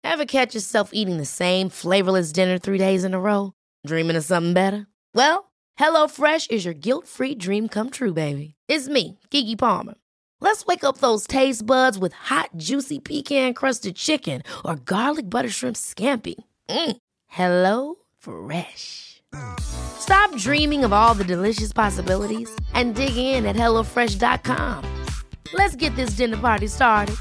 Ever catch yourself eating the same flavorless dinner 3 days in a row? Dreaming of something better? Well, HelloFresh is your guilt-free dream come true, baby. It's me, Keke Palmer. Let's wake up those taste buds with hot, juicy pecan-crusted chicken or garlic butter shrimp scampi. Hello Fresh. Stop dreaming of all the delicious possibilities and dig in at HelloFresh.com. Let's get this dinner party started.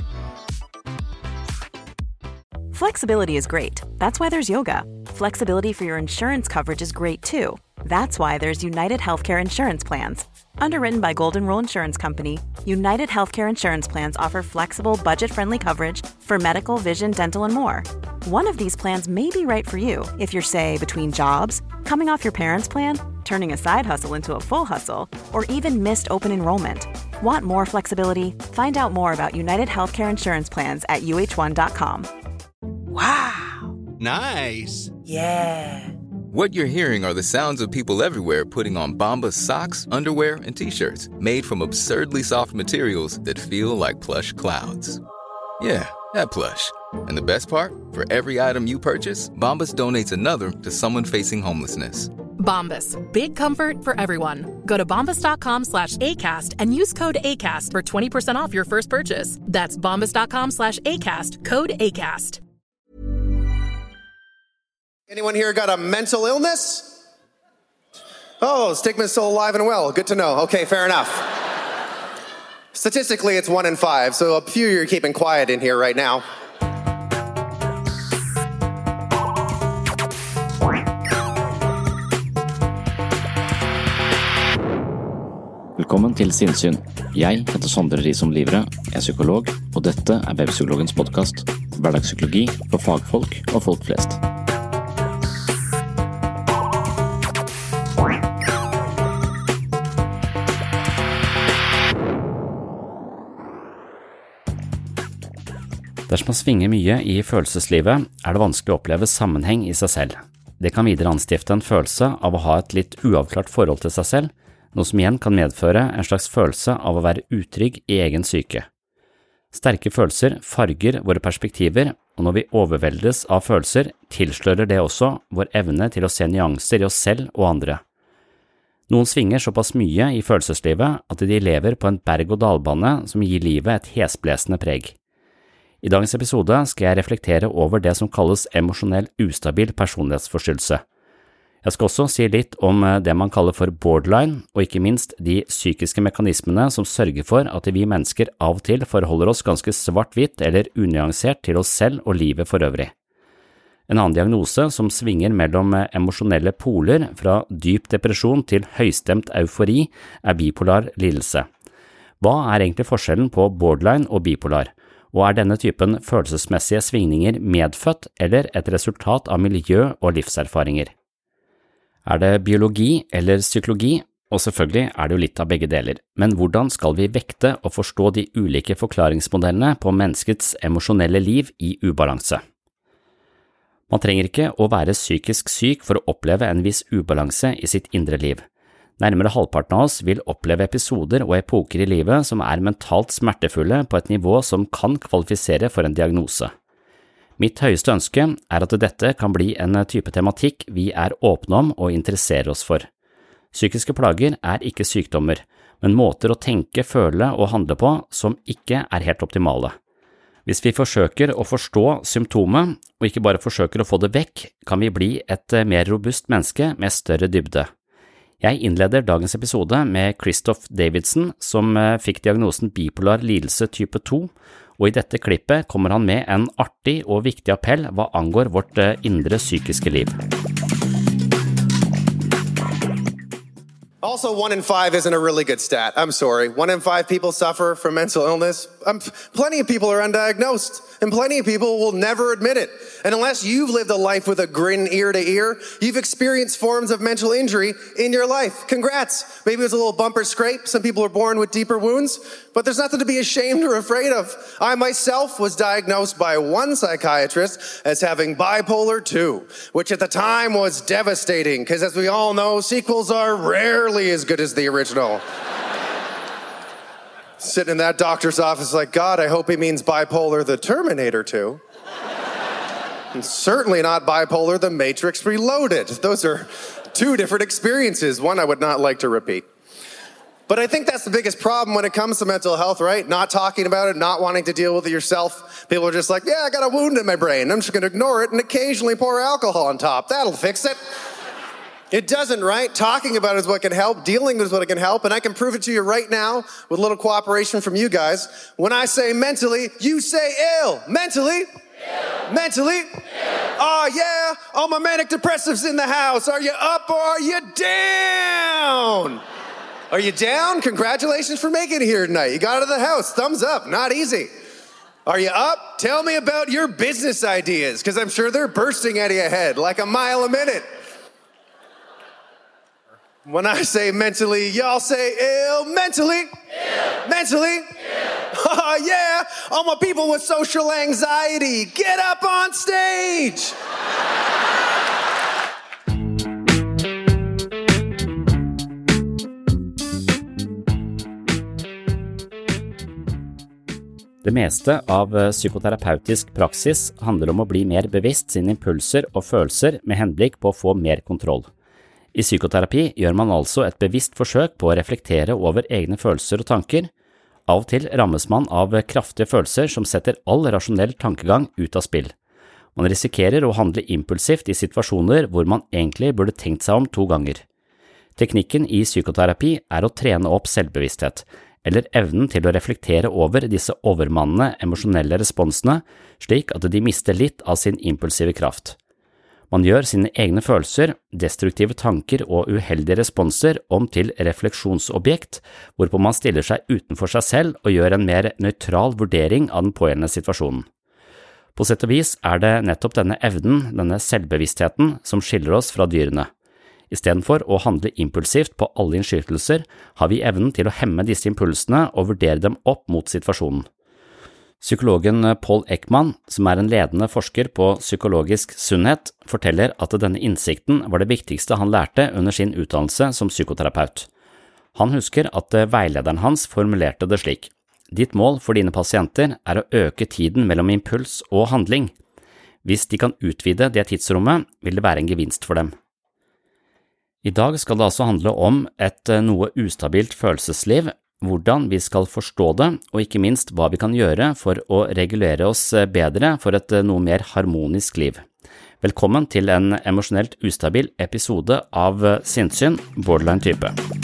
Flexibility is great. That's why there's yoga. Flexibility for your insurance coverage is great too. That's why there's United Healthcare Insurance Plans. Underwritten by Golden Rule Insurance Company, United Healthcare Insurance Plans offer flexible, budget-friendly coverage for medical, vision, dental, and more. One of these plans may be right for you if you're, say, between jobs, coming off your parents' plan, turning a side hustle into a full hustle, or even missed open enrollment. Want more flexibility? Find out more about United Healthcare Insurance Plans at uh1.com. Wow. Nice. Yeah. What you're hearing are the sounds of people everywhere putting on Bombas socks, underwear, and T-shirts made from absurdly soft materials that feel like plush clouds. Yeah, that plush. And the best part? For every item you purchase, Bombas donates another to someone facing homelessness. Bombas. Big comfort for everyone. Go to bombas.com/ACAST and use code ACAST for 20% off your first purchase. That's bombas.com/ACAST. Code ACAST. Anyone here got a mental illness? Oh, stigma's still alive and well. Good to know. Okay, fair enough. Statistically, it's 1 in 5, so a few you're keeping quiet in here right now. Velkommen til Sinnsyn. Jeg heter Sondre Risom Livre, er psykolog, og dette er Webpsykologens podcast. Hverdagspsykologi for fagfolk og folk flest. Dersom man svinger mye i følelseslivet, er det vanskelig å oppleve sammenheng i seg selv. Det kan videre anstifte en følelse av å ha et litt uavklart forhold til seg selv, noe som igjen kan medføre en slags følelse av å være utrygg i egen psyke. Sterke følelser farger våre perspektiver, og når vi overveldes av følelser, tilslører det også vår evne til å se nyanser i oss selv og andre. Noen svinger såpass mye i følelseslivet at de lever på en berg-og-dal-bane som gir livet et hesblesende preg. I dagens episode skal jeg reflektere over det som kalles emosjonell ustabil personlighetsforstyrrelse. Jeg skal også si litt om det man kaller for borderline, og ikke minst de psykiske mekanismene som sørger for at vi mennesker av og til forholder oss ganske svart-hvitt eller unyansert til oss selv og livet for øvrig. En annen diagnose som svinger mellom emosjonelle poler fra dyp depresjon til høystemt eufori er bipolar lidelse. Hva er egentlig forskjellen på borderline og bipolar? Og er denne typen følelsesmessige svingninger medfødt eller et resultat av miljø og livserfaringer? Er det biologi eller psykologi? Og selvfølgelig er det jo litt av begge deler, men hvordan skal vi vekte og forstå de ulike forklaringsmodellene på menneskets emosjonelle liv i ubalanse? Man trenger ikke å være psykisk syk for å oppleve en viss ubalanse i sitt indre liv. Nærmere halvparten av oss vil oppleve episoder og epoker i livet som er mentalt smertefulle på et nivå som kan kvalifisere for en diagnose. Mitt høyeste ønske er at dette kan bli en type tematikk vi er åpne om og interesserer oss for. Psykiske plager er ikke sykdommer, men måter å tenke, føle og handle på som ikke er helt optimale. Hvis vi forsøker å forstå symptomet, og ikke bare forsøker å få det vekk, kan vi bli et mer robust menneske med større dybde. Jeg innleder dagens episode med Christoph Davidson, som fikk diagnosen bipolar lidelse type 2, og i dette klippet kommer han med en artig og viktig appell hva angår vårt indre psykiske liv. Also, 1 in 5 isn't a really good stat. I'm sorry. 1 in 5 people suffer from mental illness. Plenty of people are undiagnosed, and plenty of people will never admit it. And unless you've lived a life with a grin ear to ear, you've experienced forms of mental injury in your life. Congrats. Maybe it was a little bumper scrape. Some people are born with deeper wounds, but there's nothing to be ashamed or afraid of. I myself was diagnosed by one psychiatrist as having bipolar 2, which at the time was devastating, because as we all know, sequels are rarely as good as the original. Sitting in that doctor's office like, God, I hope he means bipolar the Terminator 2. And certainly not bipolar, The Matrix Reloaded. Those are two different experiences, one I would not like to repeat. But I think that's the biggest problem when it comes to mental health, right? Not talking about it, not wanting to deal with it yourself. People are just like, yeah, I got a wound in my brain. I'm just going to ignore it and occasionally pour alcohol on top. That'll fix it. It doesn't, right? Talking about it is what can help. Dealing with it is what can help. And I can prove it to you right now with a little cooperation from you guys. When I say mentally, you say ill. Mentally. Ill. Mentally. Ill. Oh, yeah. All my manic depressives in the house. Are you up or are you down? Are you down? Congratulations for making it here tonight. You got out of the house. Thumbs up. Not easy. Are you up? Tell me about your business ideas, because I'm sure they're bursting out of your head like a mile a minute. When I say mentally, y'all say ill. Mentally. Ill. Mentally. Ill. Oh, yeah. All my people with social anxiety, get up on stage. Det meste av psykoterapeutisk praksis handler om å bli mer bevisst sine impulser og følelser med henblikk på å få mer kontroll. I psykoterapi gjør man altså et bevisst forsøk på å reflektere over egne følelser og tanker. Av og til rammes man av kraftige følelser som setter all rasjonell tankegang ut av spill. Man risikerer å handle impulsivt i situasjoner hvor man egentlig burde tenkt seg om 2 ganger. Teknikken i psykoterapi er å trene opp selvbevissthet, eller evnen til å reflektere over disse overmannende emosjonelle responsene, slik at de mister litt av sin impulsive kraft. Man gjør sine egne følelser, destruktive tanker og uheldige responser om til refleksjonsobjekt, hvorpå man stiller seg utenfor seg selv og gjør en mer nøytral vurdering av den pågjeldende situasjonen. På sett og vis er det nettopp denne evnen, denne selvbevisstheten, som skiller oss fra dyrene. I stedet for å handle impulsivt på alle innskytelser, har vi evnen til å hemme disse impulsene og vurdere dem opp mot situasjonen. Psykologen Paul Ekman, som er en ledende forsker på psykologisk sunnhet, forteller at denne innsikten var det viktigste han lærte under sin utdannelse som psykoterapeut. Han husker at veilederen hans formulerte det slik: «Ditt mål for dine pasienter er å øke tiden mellom impuls og handling. Hvis de kan utvide det tidsrommet, vil det være en gevinst for dem.» I dag skal det altså handle om et noe ustabilt følelsesliv, hvordan vi skal forstå det, og ikke minst hva vi kan gjøre for å regulere oss bedre for et noe mer harmonisk liv. Velkommen til en emosjonelt ustabil episode av Sinnssyn, borderline-type.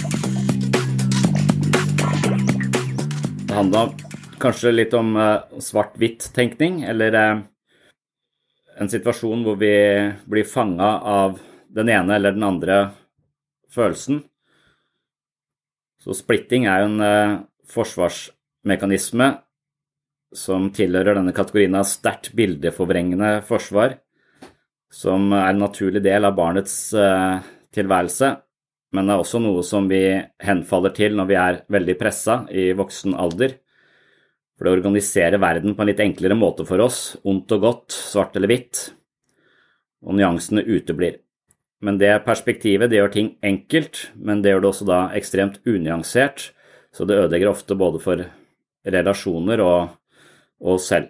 Det handler kanskje litt om svart-hvitt-tenkning, eller en situasjon hvor vi blir fanget av den ene eller den andre følelsen. Så splitting er jo en forsvarsmekanisme som tilhører denne kategorien av sterkt bildeforvrengende forsvar, som er en naturlig del av barnets tilværelse, men er også noe som vi henfaller til når vi er veldig presset i voksen alder. For det organiserer verden på en litt enklere måte for oss, ondt og godt, svart eller hvitt, og nyansene uteblir. Men det perspektivet, det gjør ting enkelt, men det gjør det også da ekstremt unyansert, så det ødelegger ofte både for relasjoner og oss selv.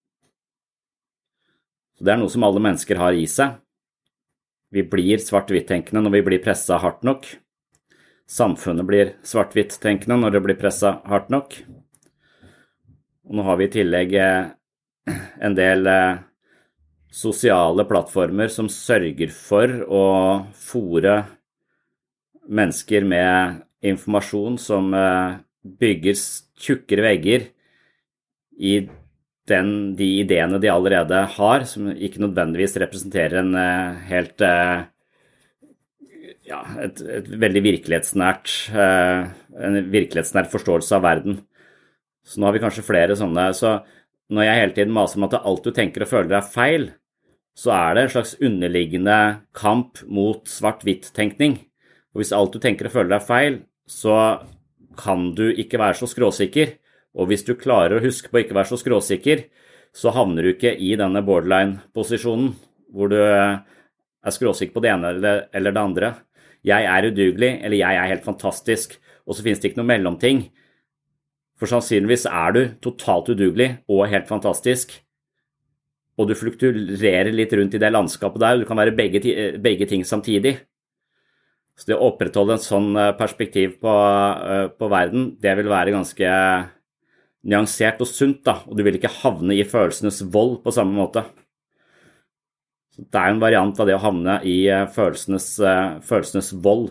Så det er noe som alle mennesker har i seg. Vi blir svart-hvitt-tenkende når vi blir presset hardt nok. Samfunnet blir svart-hvitt-tenkende når det blir presset hardt nok. Og nå har vi i tillegg en del sosiale plattformer som sørger for å fôre mennesker med informasjon som bygger tjukkere vegger i de ideene de allerede har, som ikke nødvendigvis representerer en helt et veldig en virkelighetsnær forståelse av verden. Så nå har vi kanskje flere sånne, så når jeg hele tiden maser om at alt du tenker og føler er feil, så er det en slags underliggende kamp mot svart-hvitt-tenkning. Og hvis alt du tenker og føler er feil, så kan du ikke være så skråsikker. Og hvis du klarer å huske på å ikke være så skråsikker, så havner du ikke i denne borderline-posisjonen, hvor du er skråsikker på det ene eller det andre. Jeg er udugelig, eller jeg er helt fantastisk, og så finnes det ikke noe mellomting. For sannsynligvis er du totalt udugelig og helt fantastisk. og du fluktuerer litt rundt i det landskapet der, du kan være begge ting samtidig. Så det å opprettholde en sånn perspektiv på verden, det vil være ganske nyansert og sunt da, og du vil ikke havne i følelsenes vold på samme måte. Så det er en variant av det å havne i følelsenes vold.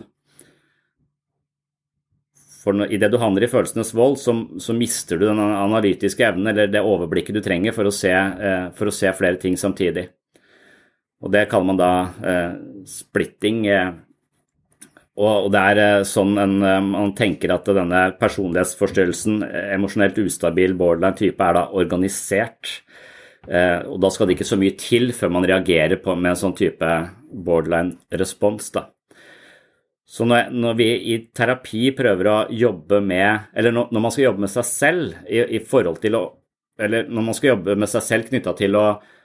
For i det du havner i følelsenes vold, så mister du den analytiske evnen, eller det overblikket du trenger for å se flere ting samtidig. Og det kaller man da splitting, og det er sånn man tenker at denne personlighetsforstyrrelsen, emosjonelt ustabil borderline-type, er da organisert. Og da skal det ikke så mye til før man reagerer med en sånn type borderline-respons da. Så når vi i terapi prøver å jobbe med, eller når man skal jobbe med seg selv i forhold til eller når man skal jobbe med seg selv knyttet til å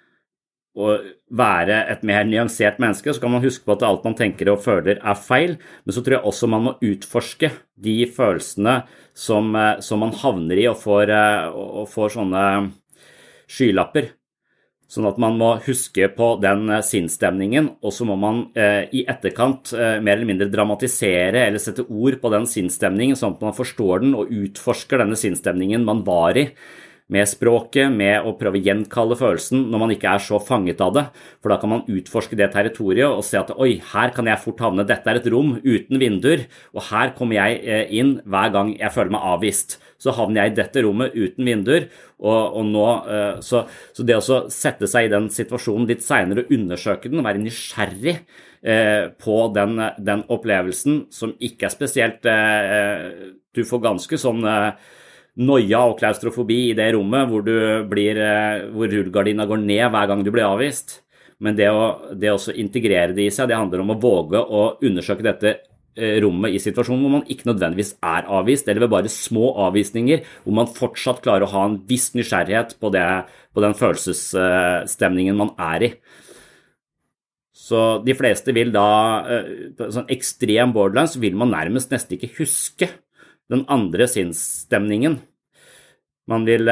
være et mer nyansert menneske, så kan man huske på at alt man tenker og føler er feil, men så tror jeg også man må utforske de følelsene som man havner i og får sånne skylapper. Sånn at man må huske på den sinnsstemningen, og så må man i etterkant mer eller mindre dramatisere eller sette ord på den sinnsstemningen, sånn at man forstår den og utforsker denne sinnsstemningen man var i, med språket, med å prøve å gjenkalle følelsen når man ikke er så fanget av det, for da kan man utforske det territoriet og se at oi, her kan jeg fort havne, dette er et rom uten vinduer, og her kommer jeg inn hver gang jeg føler meg avvist. Så havner jeg i dette rommet uten vinduer, og nå, så det å sette seg i den situasjonen litt senere og undersøke den, og være nysgjerrig på den opplevelsen som ikke er spesielt, du får ganske sånn noia og klaustrofobi i det rommet hvor rullegardina går ned hver gang du blir avvist. Men det å også integrere det i seg, det handler om å våge å undersøke dette rommet i situasjonen hvor man ikke nødvendigvis er avvist, eller ved bare små avvisninger, hvor man fortsatt klarer å ha en viss nysgjerrighet på den følelsesstemningen man er i. Så de fleste vil da, sånn ekstrem borderline, så vil man nærmest nesten ikke huske den andre sinnsstemningen. Man vil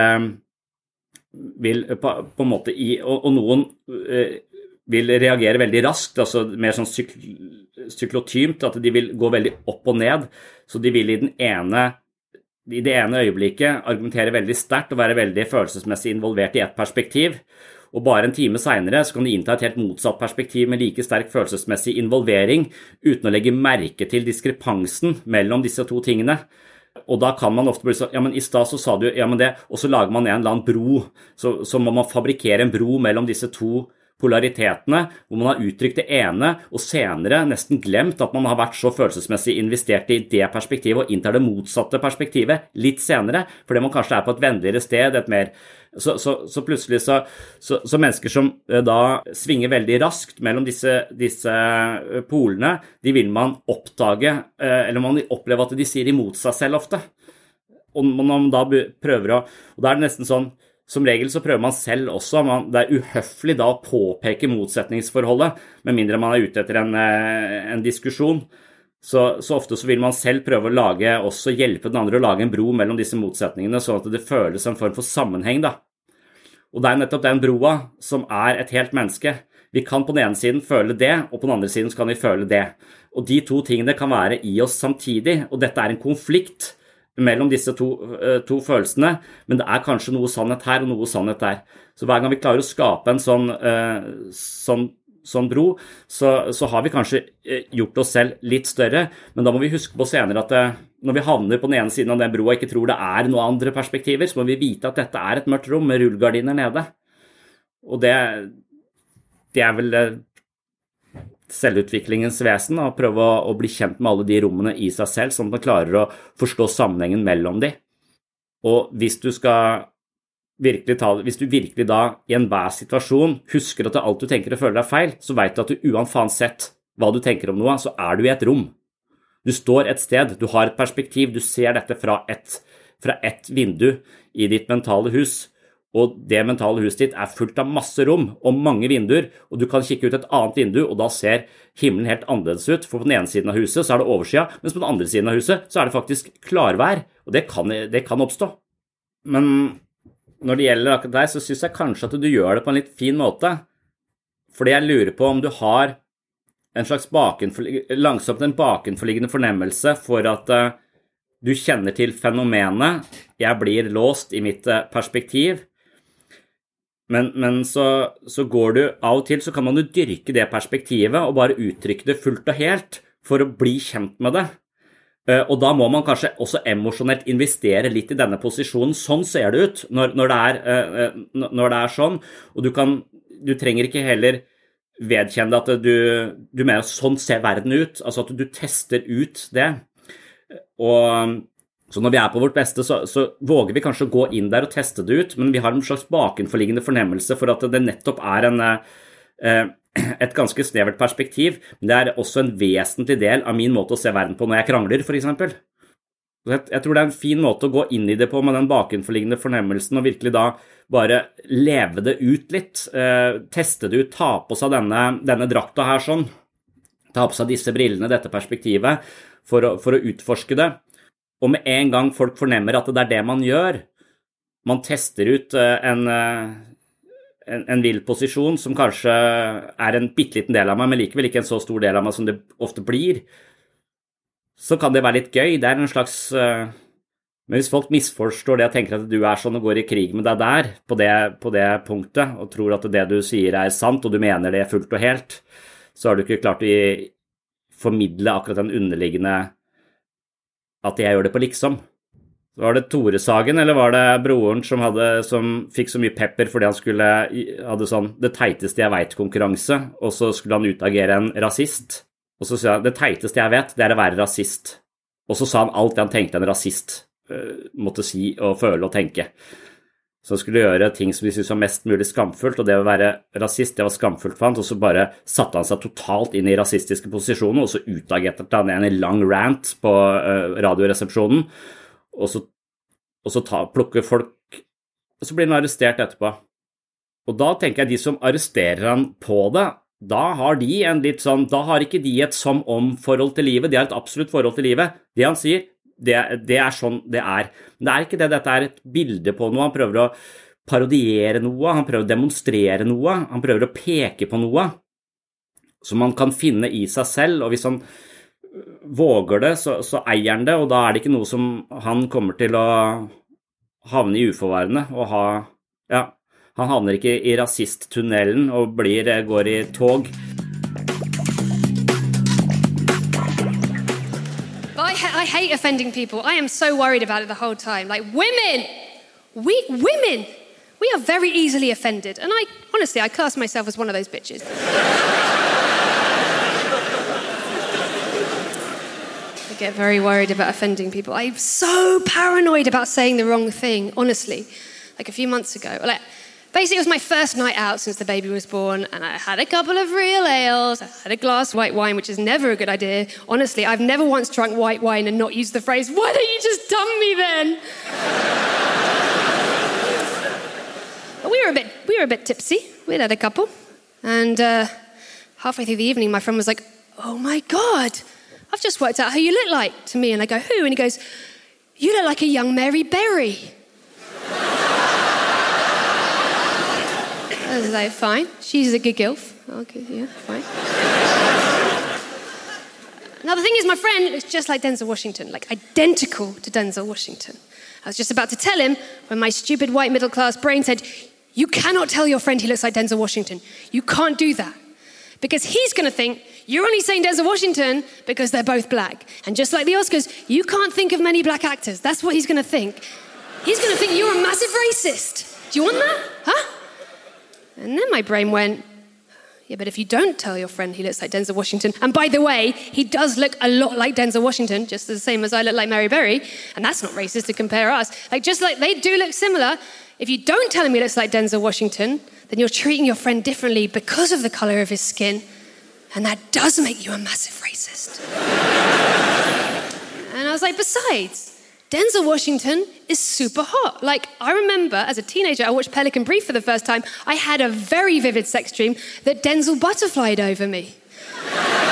på en måte og noen vil reagere veldig raskt, altså mer sånn syklotymt, at de vil gå veldig opp og ned, så de vil i det ene øyeblikket argumentere veldig sterkt og være veldig følelsesmessig involvert i et perspektiv, og bare en time senere så kan de innta et helt motsatt perspektiv med like sterk følelsesmessig involvering, uten å legge merke til diskrepansen mellom disse to tingene. Og da kan man ofte bli sånn, ja, men i sted så sa du, ja, men det, og så lager man en eller annen bro, så må man fabrikere en bro mellom disse to polaritetene, hvor man har uttrykt det ene, og senere nesten glemt at man har vært så følelsesmessig investert i det perspektivet, og inntar det motsatte perspektivet litt senere, fordi man kanskje er på et vennligere sted, et mer, så plutselig så mennesker som da svinger veldig raskt mellom disse polene, de vil man oppdage, eller man vil oppleve at de sier imot seg selv ofte. Og når man da prøver og da er det nesten sånn, som regel så prøver man selv også, det er uhøflig da å påpeke motsetningsforholdet, med mindre man er ute etter en diskusjon. Så ofte så vil man selv prøve å hjelpe den andre å lage en bro mellom disse motsetningene, sånn at det føles en form for sammenheng da. Og det er nettopp den broa som er et helt menneske. Vi kan på den ene siden føle det, og på den andre siden så kan vi føle det. Og de to tingene kan være i oss samtidig, og dette er en konflikt mellom disse to følelsene, men det er kanskje noe sannhet her og noe sannhet der. Så hver gang vi klarer å skape en sånn bro, så har vi kanskje gjort oss selv litt større, men da må vi huske på senere at når vi havner på den ene siden av den broa og ikke tror det er noen andre perspektiver, så må vi vite at dette er et mørkt rom med rullegardiner nede. Og det er vel selvutviklingens vesen, å prøve å bli kjent med alle de rommene i seg selv, sånn at man klarer å forstå sammenhengen mellom de. Og hvis du virkelig da i enhver situasjon husker at alt du tenker og føler er feil, så vet du at du uansett hva du tenker om noe, så er du i et rom. Du står et sted, du har et perspektiv, du ser dette fra et vindu i ditt mentale hus, og det mentale huset ditt er fullt av masse rom og mange vinduer, og du kan kikke ut et annet vindu, og da ser himmelen helt annerledes ut, for på den ene siden av huset så er det oversida, mens på den andre siden av huset så er det faktisk klarvær, og det kan oppstå. Men når det gjelder akkurat deg, så synes jeg kanskje at du gjør det på en litt fin måte. Fordi jeg lurer på om du har en slags langsomt en bakenforliggende fornemmelse for at du kjenner til fenomenet, jeg blir låst i mitt perspektiv, men så går du av og til, så kan man jo dyrke det perspektivet og bare uttrykke det fullt og helt for å bli kjent med det. Og da må man kanskje også emosjonelt investere litt i denne posisjonen. Sånn ser det ut når det er sånn, og du trenger ikke heller vedkjenne at du mener at sånn ser verden ut, altså at du tester ut det. Og så når vi er på vårt beste, så våger vi kanskje å gå inn der og teste det ut, men vi har en slags bakenforliggende fornemmelse for at det nettopp er et ganske snevert perspektiv, men det er også en vesentlig del av min måte å se verden på når jeg krangler, for eksempel. Jeg tror det er en fin måte å gå inn i det på med den bakenforliggende fornemmelsen, og virkelig da bare leve det ut litt, teste det ut, ta på seg denne drakta her sånn, ta på seg disse brillene, dette perspektivet, for å utforske det. Og med en gang folk fornemmer at det er det man gjør, man tester ut en vill posisjon som kanskje er en bitteliten del av meg, men likevel ikke en så stor del av meg som det ofte blir, så kan det være litt gøy. Det er en slags men hvis folk misforstår det og tenker at du er sånn og går i krig med deg der på det punktet og tror at det du sier er sant og du mener det fullt og helt, så har du ikke klart å formidle akkurat den underliggende at jeg gjør det på liksom. Var det Tore Sagen, eller var det broren som fikk så mye pepper fordi han hadde sånn det teiteste jeg vet konkurranse, og så skulle han utagere en rasist? Og så sa han, det teiteste jeg vet, det er å være rasist. Og så sa han alt det han tenkte en rasist måtte si og føle og tenke. Så han skulle gjøre ting som de syntes var mest mulig skamfullt, og det å være rasist, det var skamfullt for han, og så bare satte han seg totalt inn i rasistiske posisjoner, og så utagerte han en lang rant på radioresepsjonen, og så plukker folk, og så blir han arrestert etterpå. Og da tenker jeg de som arresterer han på det, da har ikke de et som-om-forhold til livet, de har et absolutt forhold til livet. Det han sier, det er sånn det er. Men det er ikke det, dette er et bilde på noe, han prøver å parodiere noe, han prøver å demonstrere noe, han prøver å peke på noe som man kan finne i seg selv, og hvis han våger det, så eier han det, og da er det ikke noe som han kommer til å havne i uforvarende, og han havner ikke i rasisttunnelen og går i tog. I hate offending people. I am so worried about it the whole time. Like women, we are very easily offended. And honestly, I class myself as one of those bitches. I get very worried about offending people. I'm so paranoid about saying the wrong thing, honestly. Like a few months ago, basically, it was my first night out since the baby was born, and I had a couple of real ales, I had a glass of white wine, which is never a good idea. Honestly, I've never once drunk white wine and not used the phrase, why don't you just dump me then? But we were a bit tipsy. We'd had a couple. And halfway through the evening, my friend was like, oh my God, I've just worked out who you look like to me. And I go, who? And he goes, you look like a young Mary Berry. I was like, fine. She's a good gilf. Okay, yeah, fine. Now, the thing is, my friend looks just like Denzel Washington, like identical to Denzel Washington. I was just about to tell him when my stupid white middle-class brain said, you cannot tell your friend he looks like Denzel Washington. You can't do that. Because he's going to think, you're only saying Denzel Washington because they're both black. And just like the Oscars, you can't think of many black actors. That's what he's going to think. He's going to think you're a massive racist. Do you want that? Huh? And then my brain went, yeah, but if you don't tell your friend he looks like Denzel Washington, and by the way, he does look a lot like Denzel Washington, just the same as I look like Mary Berry, and that's not racist to compare us. Like, just like they do look similar, if you don't tell him he looks like Denzel Washington, then you're treating your friend differently because of the color of his skin, and that does make you a massive racist. And I was like, besides, Denzel Washington is super hot. Like, I remember as a teenager, I watched Pelican Brief for the first time. I had a very vivid sex dream that Denzel butterflied over me.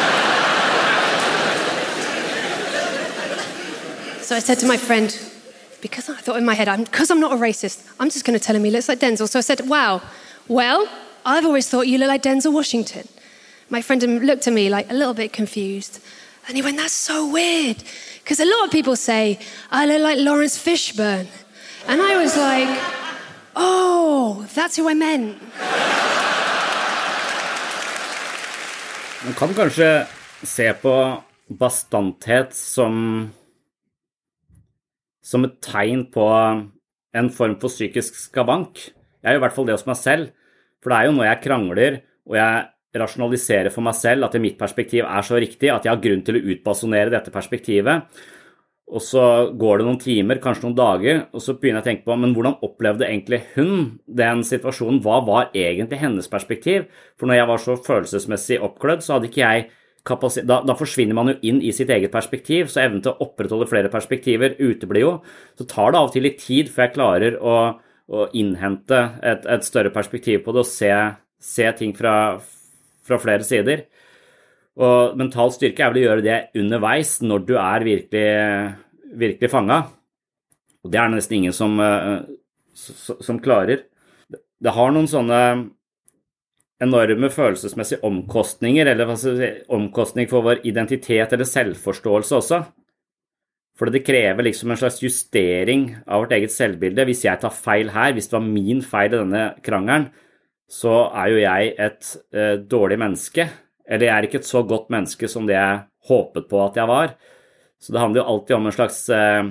So I said to my friend, because I thought in my head, because I'm not a racist, I'm just going to tell him he looks like Denzel. So I said, wow, well, I've always thought you look like Denzel Washington. My friend looked at me like a little bit confused. And he went, that's so weird. Because a lot of people say, I look like Lawrence Fishburne. And I was like, oh, that's who I meant. Man kan kanskje se på bastanthet som et tegn på en form for psykisk skavank. Jeg gjør I hvert fall det hos meg selv, for det jo når jeg krangler, og jeg rasjonaliserer for meg selv at mitt perspektiv så riktig, at jeg har grunn til å utbasonere dette perspektivet, og så går det noen timer, kanskje noen dager, og så begynner jeg å tenke på, men hvordan opplevde egentlig hun den situasjonen? Hva var egentlig hennes perspektiv? For når jeg var så følelsesmessig oppglødd, så hadde ikke jeg kapasitet. Da forsvinner man jo inn I sitt eget perspektiv, så evnen til å opprettholde flere perspektiver uteblir jo. Så tar det av og til litt tid før jeg klarer å innhente et større perspektiv på det, og se ting fra flere sider. Og mental styrke vel å gjøre det underveis når du virkelig fanget. Og det det nesten ingen som klarer. Det har noen sånne enorme følelsesmessige omkostninger, eller omkostning for vår identitet eller selvforståelse også. For det krever liksom en slags justering av vårt eget selvbilde. Hvis jeg tar feil her, hvis det var min feil I denne krangelen, så jo jeg et dårlig menneske. Eller jeg ikke et så godt menneske som det jeg håpet på at jeg var. Så det handler jo alltid om en slags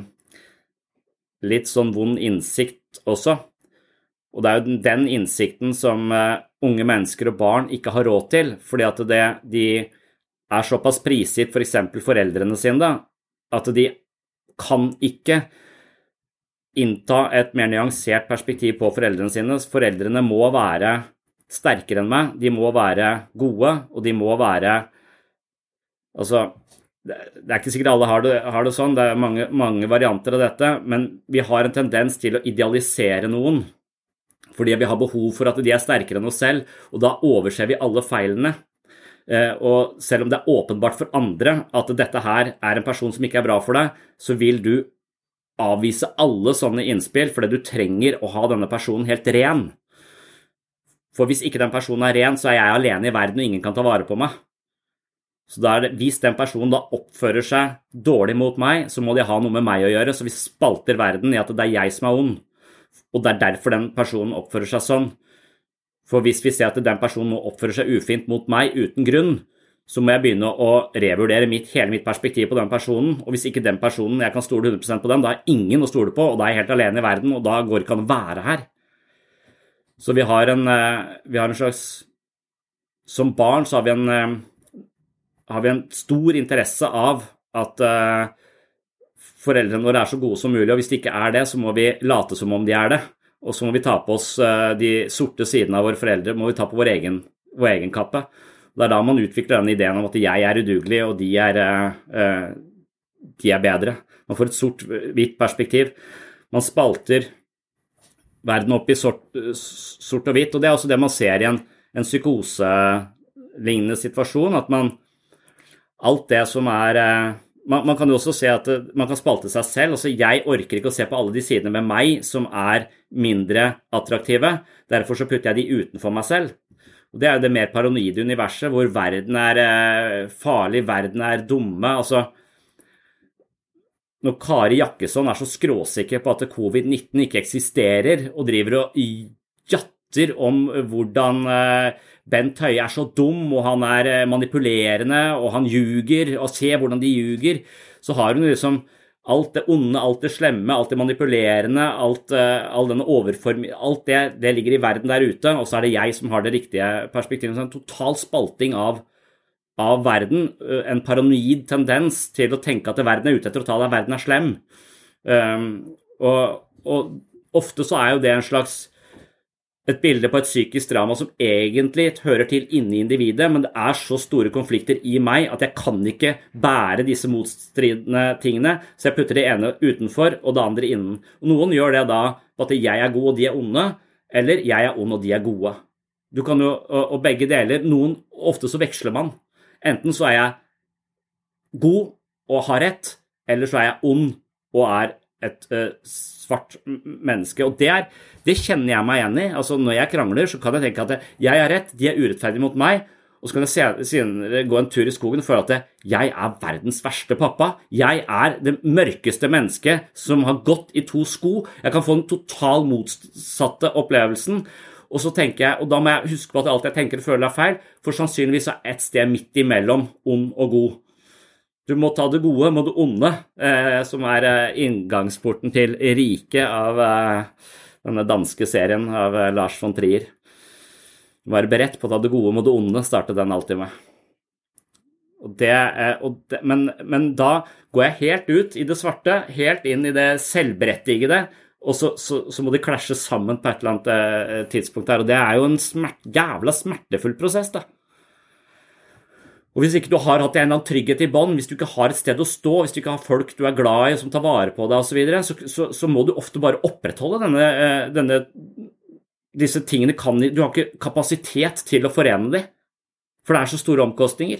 litt sånn vond innsikt også. Og det jo den innsikten som unge mennesker og barn ikke har råd til, fordi at de såpass prisgitt for eksempel foreldrene sine da, at de kan ikke innta et mer nyansert perspektiv på foreldrene sine. Foreldrene må være sterkere enn meg, de må være gode, og de må være, altså, det ikke sikkert alle har det sånn, det mange varianter av dette, men vi har en tendens til å idealisere noen, fordi vi har behov for at de sterkere enn oss selv, og da overser vi alle feilene. Og selv om det åpenbart for andre at dette her en person som ikke bra for deg, så vil du avvise alle sånne innspill, fordi du trenger å ha denne personen helt ren. For hvis ikke den personen ren, så jeg alene I verden, og ingen kan ta vare på meg. Så da hvis den personen da oppfører seg dårlig mot meg, så må de ha noe med meg å gjøre, så vi spalter verden I at det jeg som ond. Og det derfor den personen oppfører seg sånn. For hvis vi ser at den personen nå oppfører seg ufint mot meg uten grunn, så må jeg begynne å revurdere hele mitt perspektiv på den personen, og hvis ikke den personen, jeg kan stole 100% på den, da ingen å stole på, og da jeg helt alene I verden, og da går ikke han å være her. Så vi har en slags, som barn så har vi en stor interesse av at foreldrene våre så gode som mulig, og hvis det ikke det, så må vi late som om de det, og så må vi ta på oss de sorte sidene av våre foreldre, må vi ta på vår egen kappe. Det da man utvikler den ideen om at jeg udugelig, og de bedre. Man får et sort-hvitt perspektiv. Man spalter verden opp I sort og hvitt, og det også det man ser I en psykoselignende situasjon, at alt det som man kan jo også se at man kan spalte seg selv, altså jeg orker ikke å se på alle de sidene med meg som mindre attraktive, derfor så putter jeg de utenfor meg selv. Og det jo det mer paranoide universet, hvor verden farlig, verden dumme, altså når Kari Jakkesson så skråsikker på at covid-19 ikke eksisterer, og driver og jatter om hvordan Bent Høie så dum, og han manipulerende, og han ljuger, og se hvordan de ljuger, så har hun liksom alt det onde, alt det slemme, alt det manipulerende, all denne overform, alt det ligger I verden der ute, og så det jeg som har det riktige perspektivet, så en total spalting av verden, en paranoid tendens til å tenke at verden ute etter å ta det, verden slem. Og ofte så jo det en slags et bilde på et psykisk drama som egentlig hører til inne I individet, men det så store konflikter I meg at jeg kan ikke bære disse motstridende tingene, så jeg putter det ene utenfor og det andre innen. Og noen gjør det da på at jeg god og de onde, eller jeg ond og de gode. Du kan jo, og begge deler, ofte så veksler man. Enten så jeg god og har rett, eller så jeg ond og et svart menneske, og det kjenner jeg meg igjen i. Altså, når jeg krangler, så kan jeg tenke at jeg er rett, de er urettferdige mot meg, og så kan jeg senere gå en tur i skogen for at jeg er verdens verste pappa. Jeg er det mørkeste mennesket som har gått i 2 sko. Jeg kan få den total motsatte opplevelsen, og så tenker jeg, og da må jeg huske på at alt jeg tenker og føler er feil, for sannsynligvis er et sted midt imellom ond og god. Du må ta det gode, må det onde, som er inngangsporten til riket av denne danske serien av Lars von Trier. Være beredt på å ta det gode, må det onde, startet den alltid med. Men da går jeg helt ut i det svarte, helt inn i det selvberettigede, og så må de klasje sammen på et eller annet tidspunkt her, og det er jo en jævla smertefull prosess da. Og hvis ikke du har hatt en eller annen trygghet i bånd, hvis du ikke har et sted å stå, hvis du ikke har folk du er glad i som tar vare på deg og så videre, så må du ofte bare opprettholde disse tingene. Du har ikke kapasitet til å forene dem, for det er så store omkostninger.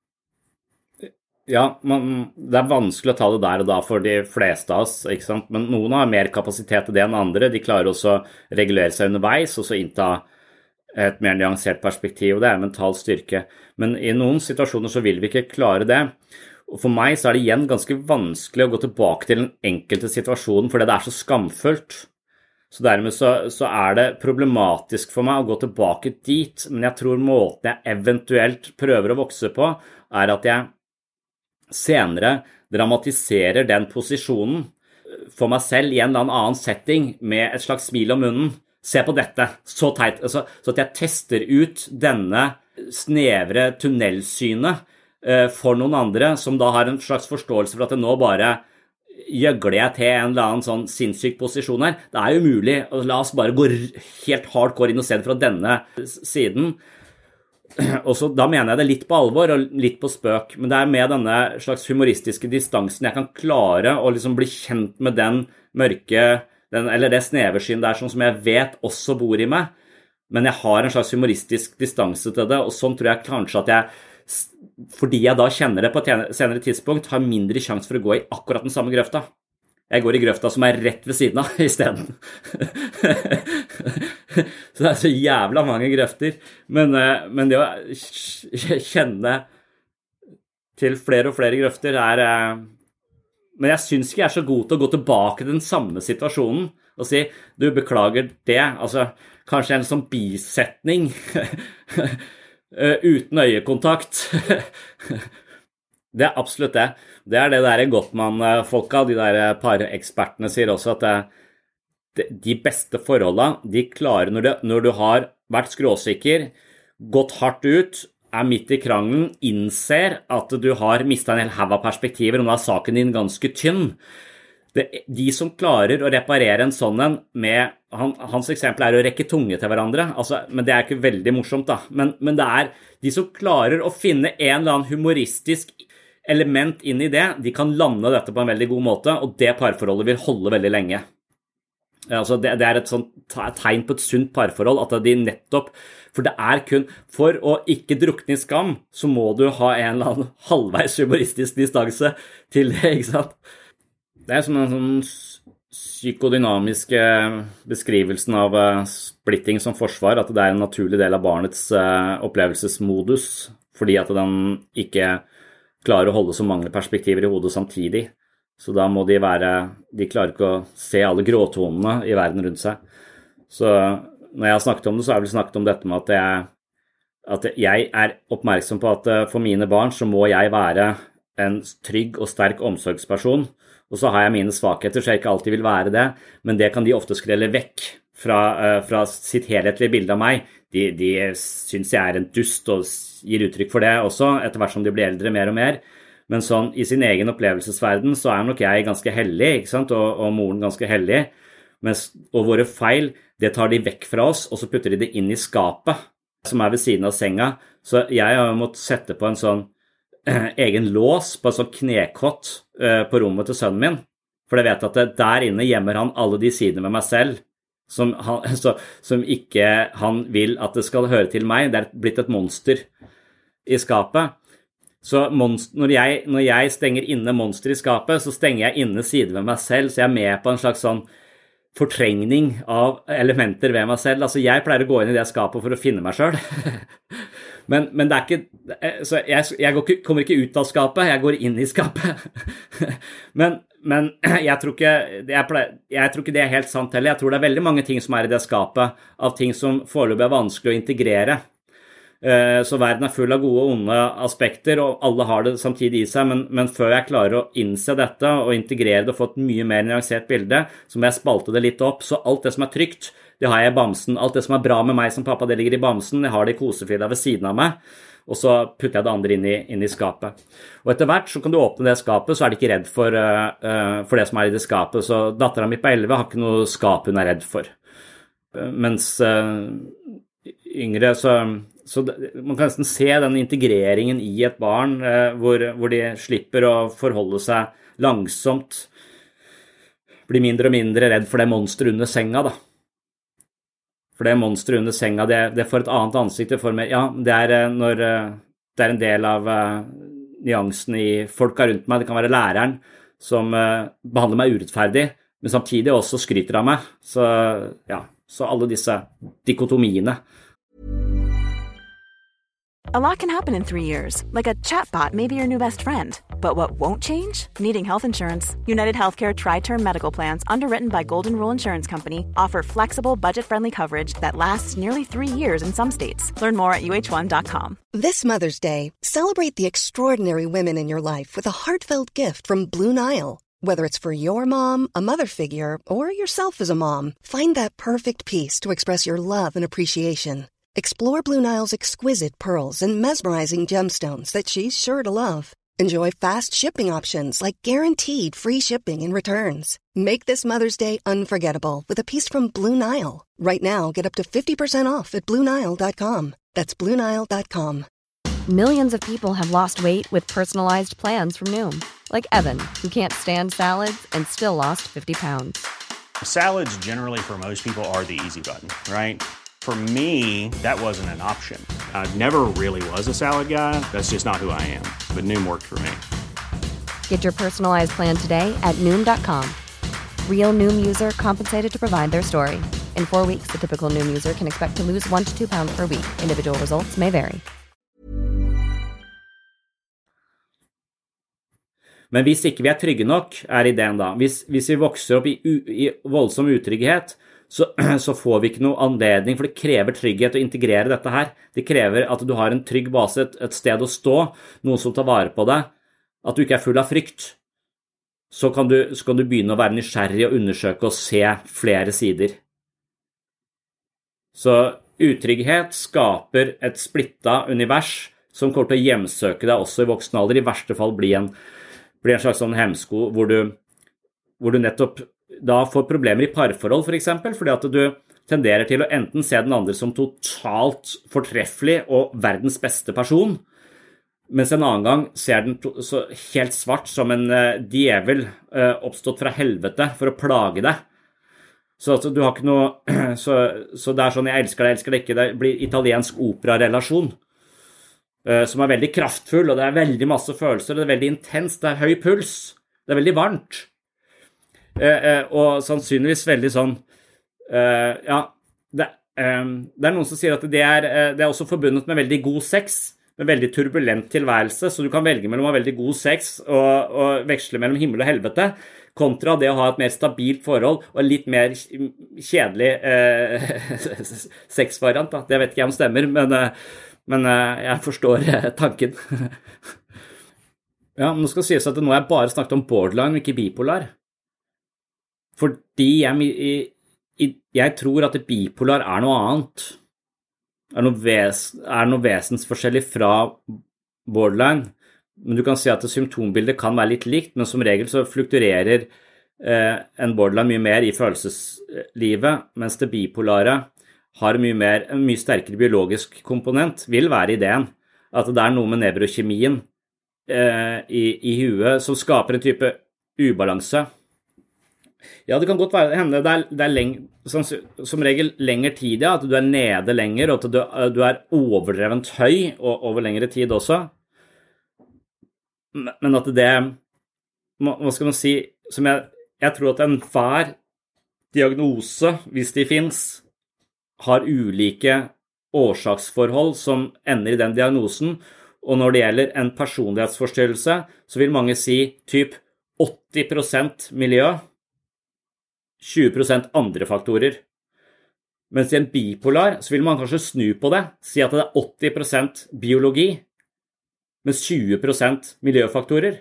Ja, det er vanskelig å ta det der og da for de fleste av oss, ikke sant? Men noen har mer kapasitet til det enn andre. De klarer også å regulere seg underveis, og så innta et mer nyansert perspektiv, og det er mental styrke. Men i noen situasjoner så vil vi ikke klare det. Og for meg så er det igjen ganske vanskelig å gå tilbake til den enkelte situasjonen, fordi det er så skamfullt. Så dermed så er det problematisk for meg å gå tilbake dit, men jeg tror måten jeg eventuelt prøver å vokse på, er at jeg senere dramatiserer den posisjonen for meg selv i en eller annen setting med et slags smil om munnen. Se på dette, så teit, så at jeg tester ut denne snevre tunnelsynet for noen andre, som da har en slags forståelse for at det nå bare gjøgler jeg til en eller annen sånn sinnssyk posisjon her. Det er jo mulig, og la oss bare gå helt hardcore inn og se det fra denne siden. Og så da mener jeg det litt på alvor og litt på spøk, men det er med denne slags humoristiske distansen jeg kan klare å liksom bli kjent med den mørke, eller det sneversyn der, sånn som jeg vet også bor i meg, men jeg har en slags humoristisk distanse til det, og sånn tror jeg kanskje at jeg, fordi jeg da kjenner det på et senere tidspunkt, har mindre sjanse for å gå i akkurat den samme grøfta. Jeg går i grøfta som er rett ved siden av i stedet. Så det er så jævla mange grøfter, men det å kjenne til flere og flere grøfter men jeg synes ikke jeg er så god til å gå tilbake til den samme situasjonen og si, du beklager det, altså kanskje en sånn bisetning uten øyekontakt. Det er absolutt det. Det er det der Gottman-folka, de der parekspertene sier også at de beste forholdene, de klarer når du har vært skråsikker, gått hardt ut, er midt i krangelen, innser at du har mistet en hel hav av perspektiver, og nå er saken din ganske tynn. De som klarer å reparere en sånn en med, hans eksempel er å rekke tunge til hverandre, altså, men det er ikke veldig morsomt da, men det er de som klarer å finne en eller annen humoristisk element inn i det, de kan lande dette på en veldig god måte, og det parforholdet vil holde veldig lenge. Altså, det er et sånt tegn på et sunt parforhold, at de nettopp, for det er kun, for å ikke drukne i skam, så må du ha en eller annen halvveis humoristisk distanse til det, ikke sant? Det er en sånn psykodynamiske beskrivelsen av splitting som forsvar, at det er en naturlig del av barnets opplevelsesmodus, fordi at den ikke klarer å holde så mange perspektiver i hodet samtidig. Så da må de klarer ikke å se alle gråtonene i verden rundt seg. Så når jeg har snakket om det, så har jeg vel snakket om dette med at jeg er oppmerksom på at for mine barn så må jeg være en trygg og sterk omsorgsperson, og så har jeg mine svakheter, så jeg ikke alltid vil være det, men det kan de ofte skrelle vekk fra sitt helhetlige bilde av meg. De synes jeg er en dust og gir uttrykk for det også, etter hvert som de blir eldre mer og mer. Men sånn, i sin egen opplevelsesverden så er nok jeg ganske hellig, ikke sant? Og moren ganske hellig. Og våre feil, det tar de vekk fra oss, og så putter de det inn i skapet, som er ved siden av senga. Så jeg har måttet sette på en sånn egen lås, på en sånn knekott på rommet til sønnen min. For jeg vet at der inne gjemmer han alle de sidene med meg selv, som ikke han vil at det skal høre til meg. Det er blitt et monster i skapet. Så når jeg stenger inne monster I skapet, så stenger jeg inne sider ved meg selv, så jeg med på en slags sånn fortrengning av elementer ved meg selv. Altså jeg pleier å gå inn I det skapet for å finne meg selv. men det ikke, så jeg kommer ikke ut av skapet, jeg går inn I skapet. men jeg tror ikke det helt sant heller. Jeg tror det veldig mange ting som I det skapet, av ting som foreløpig vanskelig å integrere. Så verden full av gode og onde aspekter, og alle har det samtidig I seg, men før jeg klarer å innse dette og integrere det og få et mye mer nyansert bilde, så må jeg spalte det litt opp, så alt det som trygt, det har jeg I bamsen, alt det som bra med meg som pappa, det ligger I bamsen, jeg har det I kosefila ved siden av meg, og så putter jeg det andre inn I skapet. Og etter hvert så kan du åpne det skapet, så det ikke redd for det som I det skapet, så datteren min på 11 har ikke noe skap hun redd for. Mens yngre så man kan nesten se den integreringen I et barn hvor de slipper å forholde seg langsomt, blir mindre og mindre redd for det monster under senga da. For det monster under senga, det får et annet ansikt, det får mer, ja, det når det en del av nyansen I folka rundt meg, det kan være læreren som behandler meg urettferdig, men samtidig også skryter av meg, så alle disse dikotomiene. A lot can happen in 3 years, like a chatbot may be your new best friend. But what won't change? Needing health insurance. United Healthcare Tri-Term Medical Plans, underwritten by Golden Rule Insurance Company, offer flexible, budget-friendly coverage that lasts nearly 3 years in some states. Learn more at uh1.com. This Mother's Day, celebrate the extraordinary women in your life with a heartfelt gift from Blue Nile. Whether it's for your mom, a mother figure, or yourself as a mom, find that perfect piece to express your love and appreciation. Explore Blue Nile's exquisite pearls and mesmerizing gemstones that she's sure to love. Enjoy fast shipping options like guaranteed free shipping and returns. Make this Mother's Day unforgettable with a piece from Blue Nile. Right now, get up to 50% off at BlueNile.com. That's BlueNile.com. Millions of people have lost weight with personalized plans from Noom. Like Evan, who can't stand salads and still lost 50 pounds. Salads generally for most people are the easy button, right? For me, that wasn't an option. I never really was a salad guy. That's just not who I am. But Noom worked for me. Get your personalized plan today at Noom.com. Real Noom user compensated to provide their story. In 4 weeks, the typical Noom user can expect to lose 1 to 2 pounds per week. Individual results may vary. Men hvis ikke vi trygge nok, ideen da. Hvis vi vokser opp I voldsom utrygghet, så får vi ikke noe anledning, for det krever trygghet å integrere dette her. Det krever at du har en trygg base, et sted å stå, noen som tar vare på deg, at du ikke full av frykt. Så kan du begynne å være nysgjerrig og undersøke og se flere sider. Så utrygghet skaper et splittet univers som kommer til å hjemsøke deg også I voksen alder, I verste fall bli en slags sånn hemsko hvor du nettopp da får problemer I parforhold for eksempel, fordi at du tenderer til å enten se den andre som totalt fortreffelig og verdens beste person, mens en annen gang ser den så helt svart som en djevel oppstått fra helvete for å plage deg. Så du har ikke noe, så det sånn jeg elsker det ikke, det blir italiensk operarelasjon, som veldig kraftfull, og det veldig masse følelser, det veldig intenst, det høy puls, det veldig varmt. Og sannsynligvis veldig sånn det noen som sier at det også forbundet med veldig god sex, med veldig turbulent tilværelse, så du kan velge mellom å ha veldig god sex og veksle mellom himmel og helvete, kontra det å ha et mer stabilt forhold og litt mer kjedelig sexvariant da. Det vet ikke jeg om stemmer, men jeg forstår tanken. Ja, nå skal det sies at det nå bare snakket om borderline, ikke bipolar. Fordi jeg tror at bipolar noe annet, noe vesensforskjellig fra borderline, men du kan si at symptombildet kan være litt likt, men som regel så fluktuerer en borderline mye mer I følelseslivet, mens det bipolare har en mye sterkere biologisk komponent, vil være ideen, at det noe med nevrokjemien I huet som skaper en type ubalanse. Ja, det kan godt være hende som regel lengre tid, ja, at du nede lenger, og at du overdrevent høy over lengre tid også. Men at det, hva skal man si, som jeg tror at enhver diagnose, hvis de finnes, har ulike årsaksforhold som ender i den diagnosen, og når det gjelder en personlighetsforstyrrelse, så vil mange si typ 80% miljø, 20% andre faktorer. Mens i en bipolar så vil man kanskje snu på det, si at det 80% biologi, mens 20% miljøfaktorer.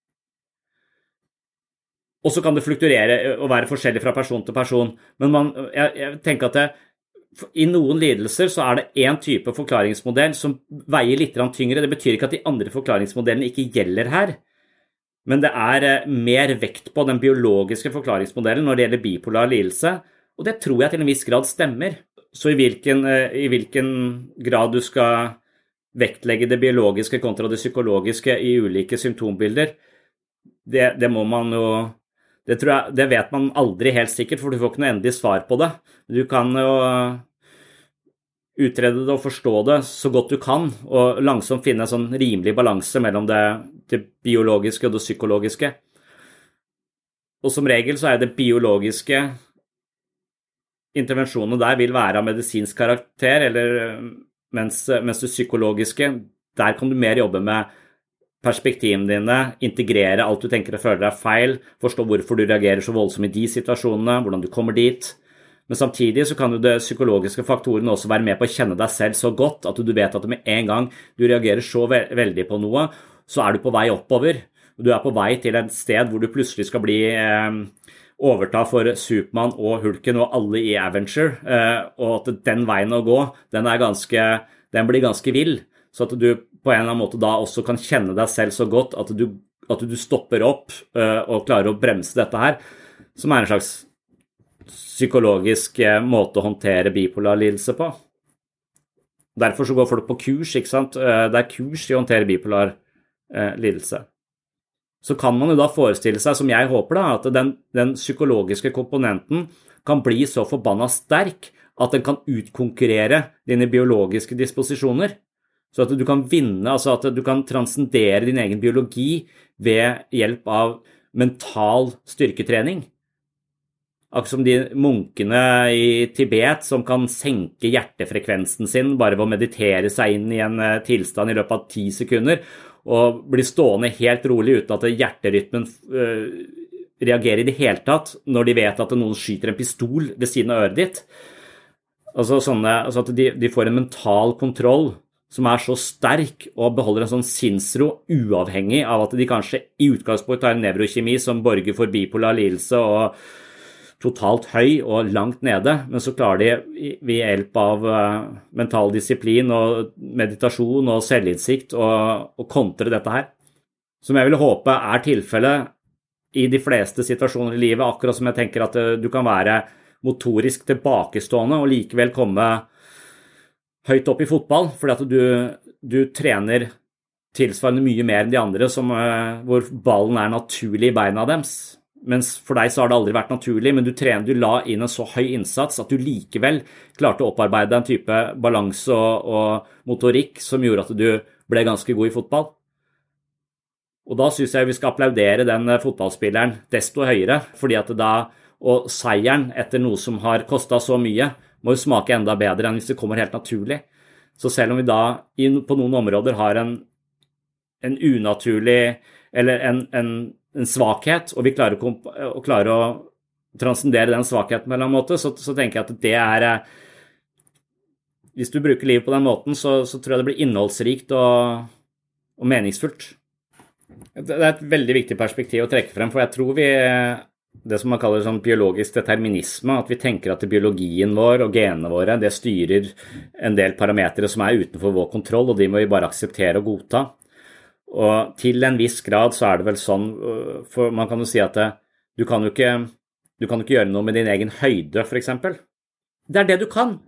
Og så kan det flukturere og være forskjellig fra person til person, men jeg tenker at i noen lidelser så det en type forklaringsmodell som veier litt tyngre. Det betyr ikke at de andre forklaringsmodellene ikke gjelder her, men det mer vekt på den biologiske forklaringsmodellen når det gjelder bipolar lidelse, og det tror jeg til en viss grad stemmer. Så i hvilken grad du skal vektlegge det biologiske kontra det psykologiske i ulike symptombilder, det må man jo, det vet man aldri helt sikkert, for du får ikke noe endelig svar på det. Du kan jo utrede det og forstå det så godt du kan, og langsomt finne en sånn rimelig balanse mellom det biologiske og det psykologiske. Og som regel så det biologiske intervensjonene der vil være av medisinsk karakter, mens det psykologiske, der kan du mer jobbe med perspektivene dine, integrere alt du tenker og føler feil, forstå hvorfor du reagerer så voldsomt i de situasjonene, hvordan du kommer dit. Men samtidig så kan jo det psykologiske faktorene også være med på å kjenne deg selv så godt, at du vet at med en gang du reagerer så veldig på noe, så du på vei oppover. Du på vei til et sted hvor du plutselig skal bli overta for Superman og Hulken og alle i Avenger, og at den veien å gå, den blir ganske vill, så at du på en eller annen måte da også kan kjenne deg selv så godt at du stopper opp og klarer å bremse dette her, som en slags psykologisk måte å håndtere bipolar lidelse på. Derfor så går folk på kurs, ikke sant? Det kurs i å håndtere bipolar lidelse. Så kan man jo da forestille seg, som jeg håper da, at den psykologiske komponenten kan bli så forbannet sterk at den kan utkonkurrere dine biologiske disposisjoner. Så at du kan vinne, altså at du kan transcendere din egen biologi ved hjelp av mental styrketrening. Akkurat som de munkene i Tibet som kan senke hjertefrekvensen sin bare ved å meditere seg inn i en tilstand i løpet av 10 sekunder, og bli stående helt rolig uten at hjerterytmen reagerer i det hele tatt når de vet at noen skyter en pistol ved siden av øret ditt. Altså at de får en mental kontroll som så sterk og beholder en sånn sinnsro uavhengig av at de kanskje i utgangspunkt har en nevrokjemi som borger for bipolar lidelse og totalt høy og langt nede, men så klarer de ved hjelp av mental disiplin og meditasjon og selvinnsikt å kontre dette her. Som jeg vil håpe tilfellet i de fleste situasjoner i livet, akkurat som jeg tenker at du kan være motorisk tilbakestående og likevel komme høyt opp i fotball, fordi at du trener tilsvarende mye mer enn de andre, hvor ballen naturlig i beina deres. Mens for deg så har det aldri vært naturlig, men du la inn en så høy innsats at du likevel klarte å opparbeide en type balanse og motorikk som gjorde at du ble ganske god i fotball. Og da synes jeg vi skal applaudere den fotballspilleren desto høyere, fordi at og seieren etter noe som har kostet så mye, må jo smake enda bedre enn hvis det kommer helt naturlig. Så selv om vi da på noen områder har en unaturlig, eller en svakhet, og vi klarer å transcendere den svakheten på en eller annen måte, så tenker jeg at det hvis du bruker livet på den måten, så tror jeg det blir innholdsrikt og meningsfullt. Det et veldig viktig perspektiv å trekke frem, for jeg tror det som man kaller sånn biologisk determinisme, at vi tenker at biologien vår og genene våre, det styrer en del parametere som utenfor vår kontroll, og de må vi bare akseptere og godta. Og til en viss grad så det vel sånn, for man kan jo si at du kan jo ikke gjøre noe med din egen høyde, for eksempel. Det det du kan.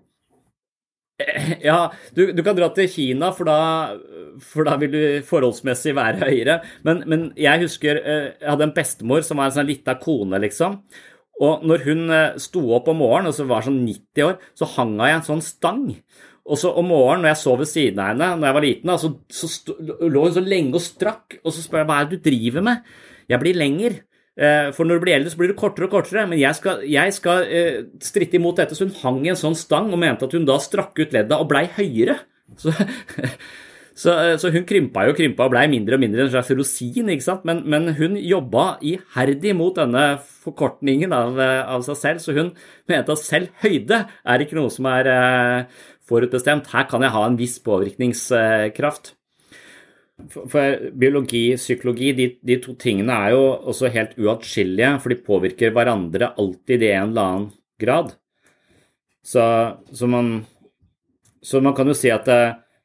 Ja, du kan dra til Kina, for da vil du forholdsmessig være høyere. Men jeg husker, jeg hadde en bestemor som var en sånn liten kone, liksom. Og når hun sto opp om morgenen, og så var sånn 90 år, så hang hun i en sånn stang. Og så om morgenen, når jeg sov ved siden av henne, når jeg var liten, da, så lå hun så lenge og strakk, og så spør jeg, hva det du driver med? Jeg blir lenger. For når du blir eldre, så blir du kortere og kortere, men jeg skal stritte imot dette, så hun hang I en sånn stang, og mente at hun da strakk ut ledda og blei høyere. Så hun krympa og blei mindre og mindre en slags rosin, ikke sant? Men hun jobba iherdig mot denne forkortningen av seg selv, så hun mente at selv høyde ikke noe som forutbestemt. Her kan jeg ha en viss påvirkningskraft. For biologi, psykologi, de to tingene jo også helt uatskillige, for de påvirker hverandre alltid I en eller annen grad. Så man kan jo si at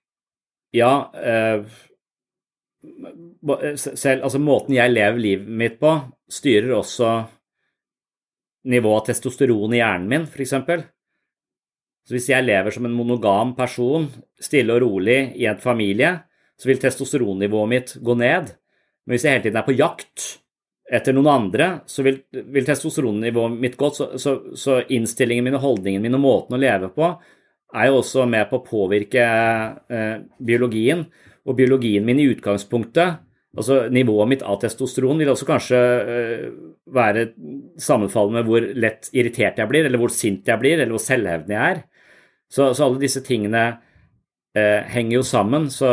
selv, altså måten jeg lever livet mitt på styrer også nivået av testosteron I hjernen min, for eksempel. Så hvis jeg lever som en monogam person, stille og rolig I en familie, så vil testosteronnivået mitt gå ned. Men hvis jeg hele tiden på jakt etter noen andre, så vil testosteronnivået mitt gå, så innstillingen min og holdningen min og måten å leve på jo også med på å påvirke biologien, og biologien min I utgangspunktet, altså nivået mitt av testosteron, vil også kanskje være sammenfallende med hvor lett irritert jeg blir, eller hvor sint jeg blir, eller hvor selvhevdende jeg Så alle disse tingene henger jo sammen, så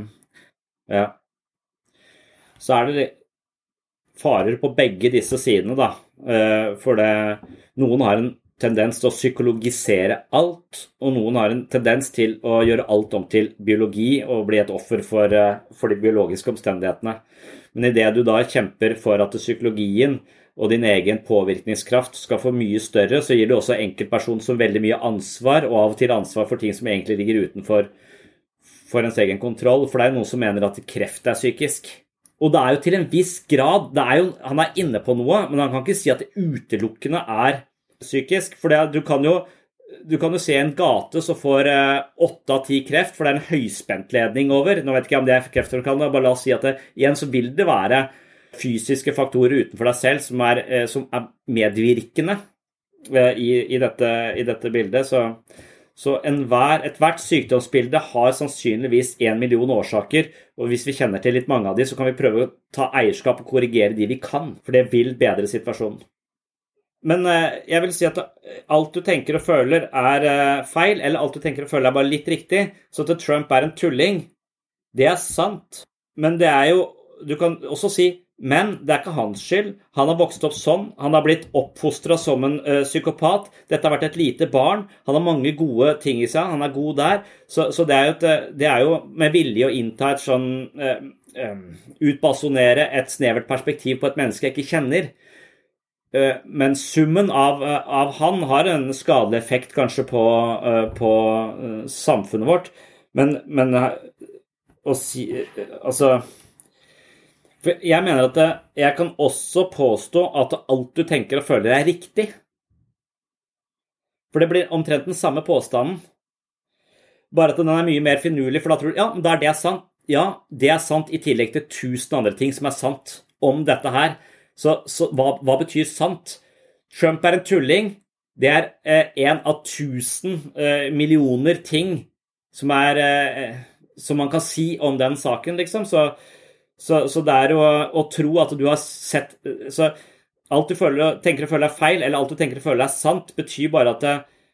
det farer på begge disse sidene da, for noen har en tendens til å psykologisere alt, og noen har en tendens til å gjøre alt om til biologi og bli et offer for de biologiske omstendighetene. Men I det du da kjemper for at psykologien og din egen påvirkningskraft skal få mye større, så gir du også enkeltperson som veldig mye ansvar, og av og til ansvar for ting som egentlig ligger utenfor for ens egen kontroll, for det noen som mener at kreft psykisk. Og det jo til en viss grad, han inne på noe, men han kan ikke si at det utelukkende psykisk, for du kan jo se en gate så får 8 av 10 kreft, for det en høyspentledning over. Nå vet ikke om det kreftfremkallende, bare la oss si at igjen så vil det være fysiske faktorer utenfor deg selv som medvirkende I dette bildet. Så ethvert sykdomsbilde har sannsynligvis 1 million årsaker, og hvis vi kjenner til litt mange av de, så kan vi prøve å ta eierskap og korrigere de vi kan, for det vil bedre situasjonen. Men jeg vil si at alt du tenker og føler feil, eller alt du tenker og føler bare litt riktig, så at Trump en tulling, det sant. Men det jo, du kan også si, men det ikke hans skyld. Han har vokst opp sånn, han har blitt oppfostret som en psykopat, dette har vært et lite barn, han har mange gode ting I seg, han god der, så det jo med vilje å innta et sånn, utbasonere et snevert perspektiv på et menneske jeg ikke kjenner. Men summen av han har en skadelig effekt kanskje på samfunnet vårt, men å si, altså for jeg mener at jeg kan også påstå at alt du tenker og føler riktig, for det blir omtrent den samme påstanden, bare at den mye mer finurlig, for da tror du, ja, da det sant, ja, det sant I tillegg til 1000 andre ting som sant om dette her. Så hva betyr sant? Trump en tulling. Det en av 1000 millioner ting som som man kan si om den saken, liksom. Så det å tro at du har sett så alt du tenker og føler feil, eller alt du tenker og føler sant, betyr bare at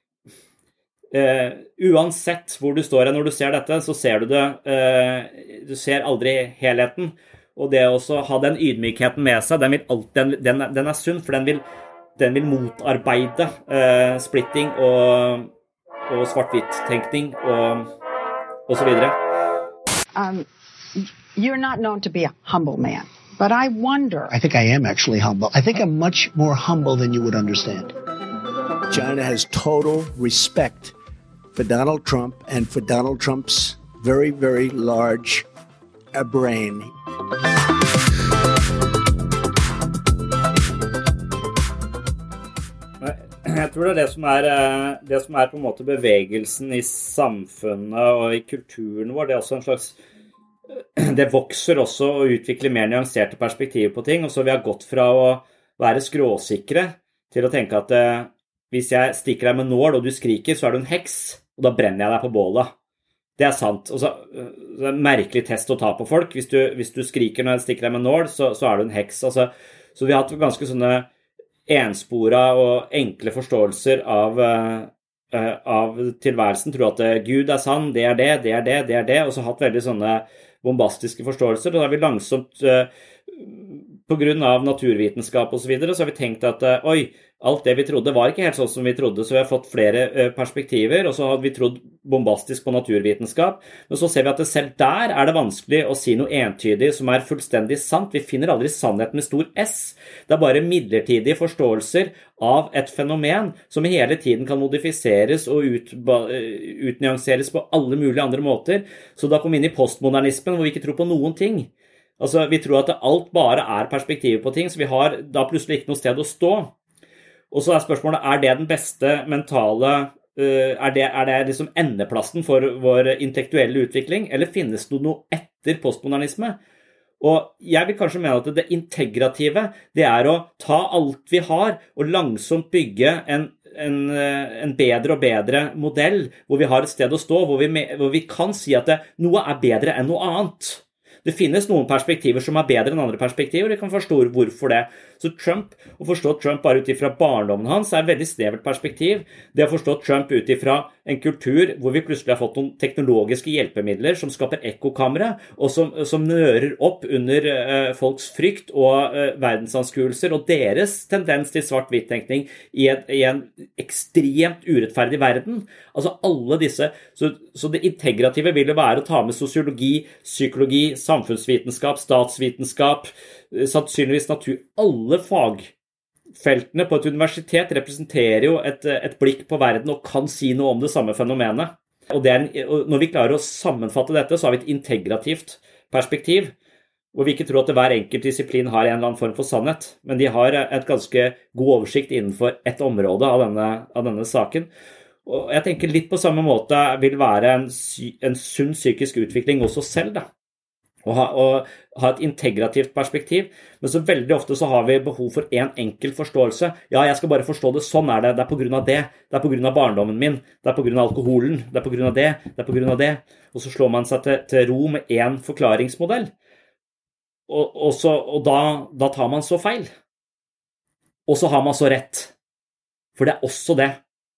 uansett hvor du står når du ser dette, så ser du det du ser aldri helheten. Og det å ha den ydmykheten med seg, den sunn, for den vil motarbeide splitting og svart-hvitt-tenkning og så videre. You're not known to be a humble man, but I wonder. I think I am actually humble. I think I'm much more humble than you would understand. China has total respect for Donald Trump and for Donald Trump's very, very large brain. Jeg tror det som på en måte bevegelsen I samfunnet og I kulturen vår, det også en slags det vokser også og utvikler mer nyanserte perspektiver på ting, og så vi har gått fra å være skråsikre til å tenke at hvis jeg stikker deg med nål og du skriker, så du en heks. og da brenner jeg deg på bålet. Det sant. Og så, det en merkelig test å ta på folk. Hvis du skriker når jeg stikker deg med nål, så du en heks. Altså, så vi har hatt ganske sånne ensporet og enkle forståelser av tilværelsen. Tror at Gud sann, det det, og så hatt veldig sånne bombastiske forståelser. Og da har vi langsomt på grunn av naturvitenskap og så videre, så har vi tenkt at alt det vi trodde var ikke helt sånn som vi trodde, så vi har fått flere perspektiver, og så har vi trodd bombastisk på naturvitenskap, men så ser vi at selv der det vanskelig å si noe entydig som fullstendig sant. Vi finner aldri sannhet med stor S. Det bare midlertidige forståelser av et fenomen som hele tiden kan modifiseres og utnyanseres på alle mulige andre måter. Så da kom vi inn i postmodernismen, hvor vi ikke tror på noen ting. Altså, vi tror at alt bare perspektivet på ting, så vi har da plutselig ikke noe sted å stå. Og så spørsmålet, det den beste mentale, det liksom endeplassen for vår intellektuelle utvikling, eller finnes det noe etter postmodernisme? Og jeg vil kanskje mene at det integrative, det å ta alt vi har, og langsomt bygge en bedre og bedre modell, hvor vi har et sted å stå, hvor vi kan si at noe bedre enn noe annet. Det finnes noen perspektiver som bedre enn andre perspektiver, og vi kan forstå hvorfor det. Så å forstå Trump bare utifra barndommen hans et veldig snevert perspektiv. Det å forstå Trump utifra en kultur hvor vi plutselig har fått noen teknologiske hjelpemidler som skaper ekkokamre, og som nører opp under folks frykt og verdensanskuelser, og deres tendens til svart-hvitt-tenkning i en ekstremt urettferdig verden. Altså alle disse, så det integrative vil jo være å ta med sosiologi, psykologi, samfunnsvitenskap, statsvitenskap, sannsynligvis natur. Alle fagfeltene på et universitet representerer jo et blikk på verden og kan si noe om det samme fenomenet. Og når vi klarer å sammenfatte dette, så har vi et integrativt perspektiv, hvor vi ikke tror at hver enkelt disiplin har en eller annen form for sannhet, men de har et ganske god oversikt innenfor et område av denne saken. Og jeg tenker litt på samme måte vil være en sunn psykisk utvikling hos oss selv, da. Og ha et integrativt perspektiv, men så veldig ofte så har vi behov for en enkel forståelse. Ja, jeg skal bare forstå det, sånn det er på grunn av det, det på grunn av barndommen min, det på grunn av alkoholen, det på grunn av det, det på grunn av det. Og så slår man seg til ro med en forklaringsmodell. Og da tar man så feil. Og så har man så rett. For det også det.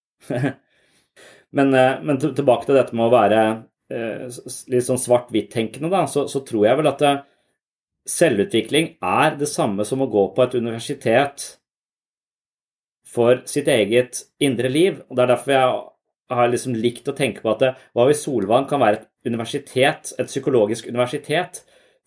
Men tilbake til dette med å være litt sånn svart-hvitt-tenkende, da, så tror jeg vel at selvutvikling det samme som å gå på et universitet for sitt eget indre liv. Og det derfor jeg har liksom likt å tenke på at hva hvis Solvang kan være et universitet, et psykologisk universitet,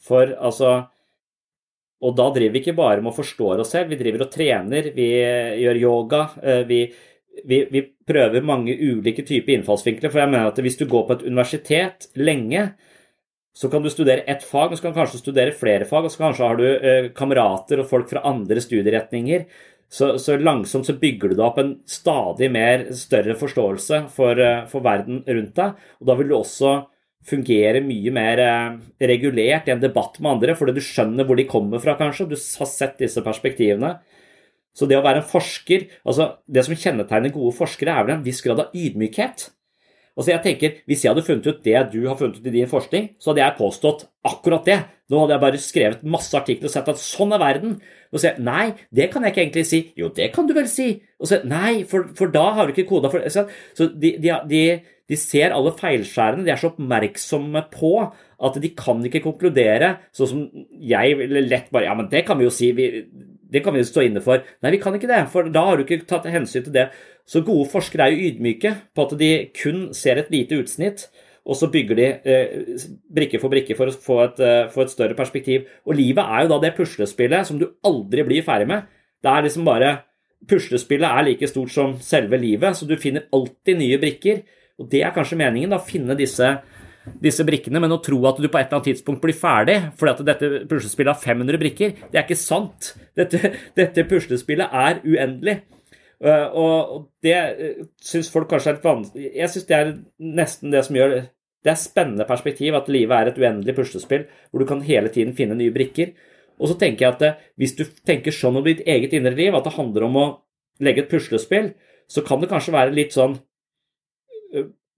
og da driver vi ikke bare med å forstå oss selv, vi driver og trener, vi gjør yoga, vi prøver mange ulike typer innfallsvinkler, for jeg mener at hvis du går på et universitet lenge, så kan du studere ett fag, og så kan du kanskje studere flere fag, og så kanskje har du kamerater og folk fra andre studieretninger, så langsomt så bygger du deg opp en stadig mer større forståelse for verden rundt deg, og da vil du også fungere mye mer regulert i en debatt med andre, fordi du skjønner hvor de kommer fra kanskje, du har sett disse perspektivene. Så det å være en forsker, altså det som kjennetegner gode forskere vel en viss grad av ydmykhet. Altså jeg tenker, hvis jeg hadde funnet ut det du har funnet ut i din forskning, så hadde jeg påstått akkurat det. Nå hadde jeg bare skrevet masse artikler og sett at sånn verden. Og så nei, det kan jeg ikke egentlig si. Jo, det kan du vel si. Og så nei, for da har du ikke koda for det. Så de ser alle feilskjærene, de så oppmerksomme på at de kan ikke konkludere, sånn som jeg ville lett bare, ja, men det kan vi jo si, det kan vi jo stå inne for. Nei, vi kan ikke det, for da har du ikke tatt hensyn til det. Så gode forskere jo ydmyke på at de kun ser et lite utsnitt, og så bygger de brikke for brikke for å få et større perspektiv. Og livet jo da det puslespillet som du aldri blir ferdig med. Det liksom bare, puslespillet like stort som selve livet, så du finner alltid nye brikker, og det kanskje meningen da, å finne disse brikkene, men å tro at du på et eller annet tidspunkt blir ferdig, fordi at dette puslespillet har 500 brikker, det ikke sant. Dette puslespillet uendelig. Og det synes folk kanskje litt vanskelig. Jeg synes det nesten det som gjør det spennende perspektiv, at livet et uendelig puslespill, hvor du kan hele tiden finne nye brikker. Og så tenker jeg at hvis du tenker sånn om ditt eget indre liv, at det handler om å legge et puslespill, så kan det kanskje være litt sånn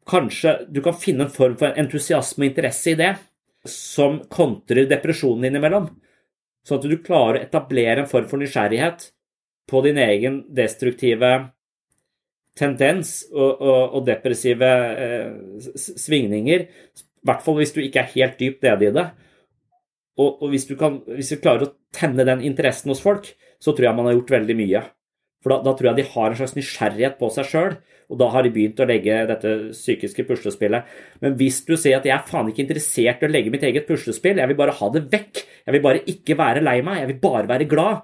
kanskje du kan finne en form for entusiasme og interesse i det, som kontrer depresjonen innimellom, sånn at du klarer å etablere en form for nysgjerrighet på din egen destruktive tendens og depressive svingninger, i hvert fall hvis du ikke helt dypt nede i det. Og hvis du klarer å tenne den interessen hos folk, så tror jeg man har gjort veldig mye. For da tror jeg de har en slags nysgjerrighet på seg selv, og da har de begynt å legge dette psykiske puslespillet. Men hvis du sier at jeg faen ikke interessert i å legge mitt eget puslespill, jeg vil bare ha det vekk, jeg vil bare ikke være lei meg, jeg vil bare være glad,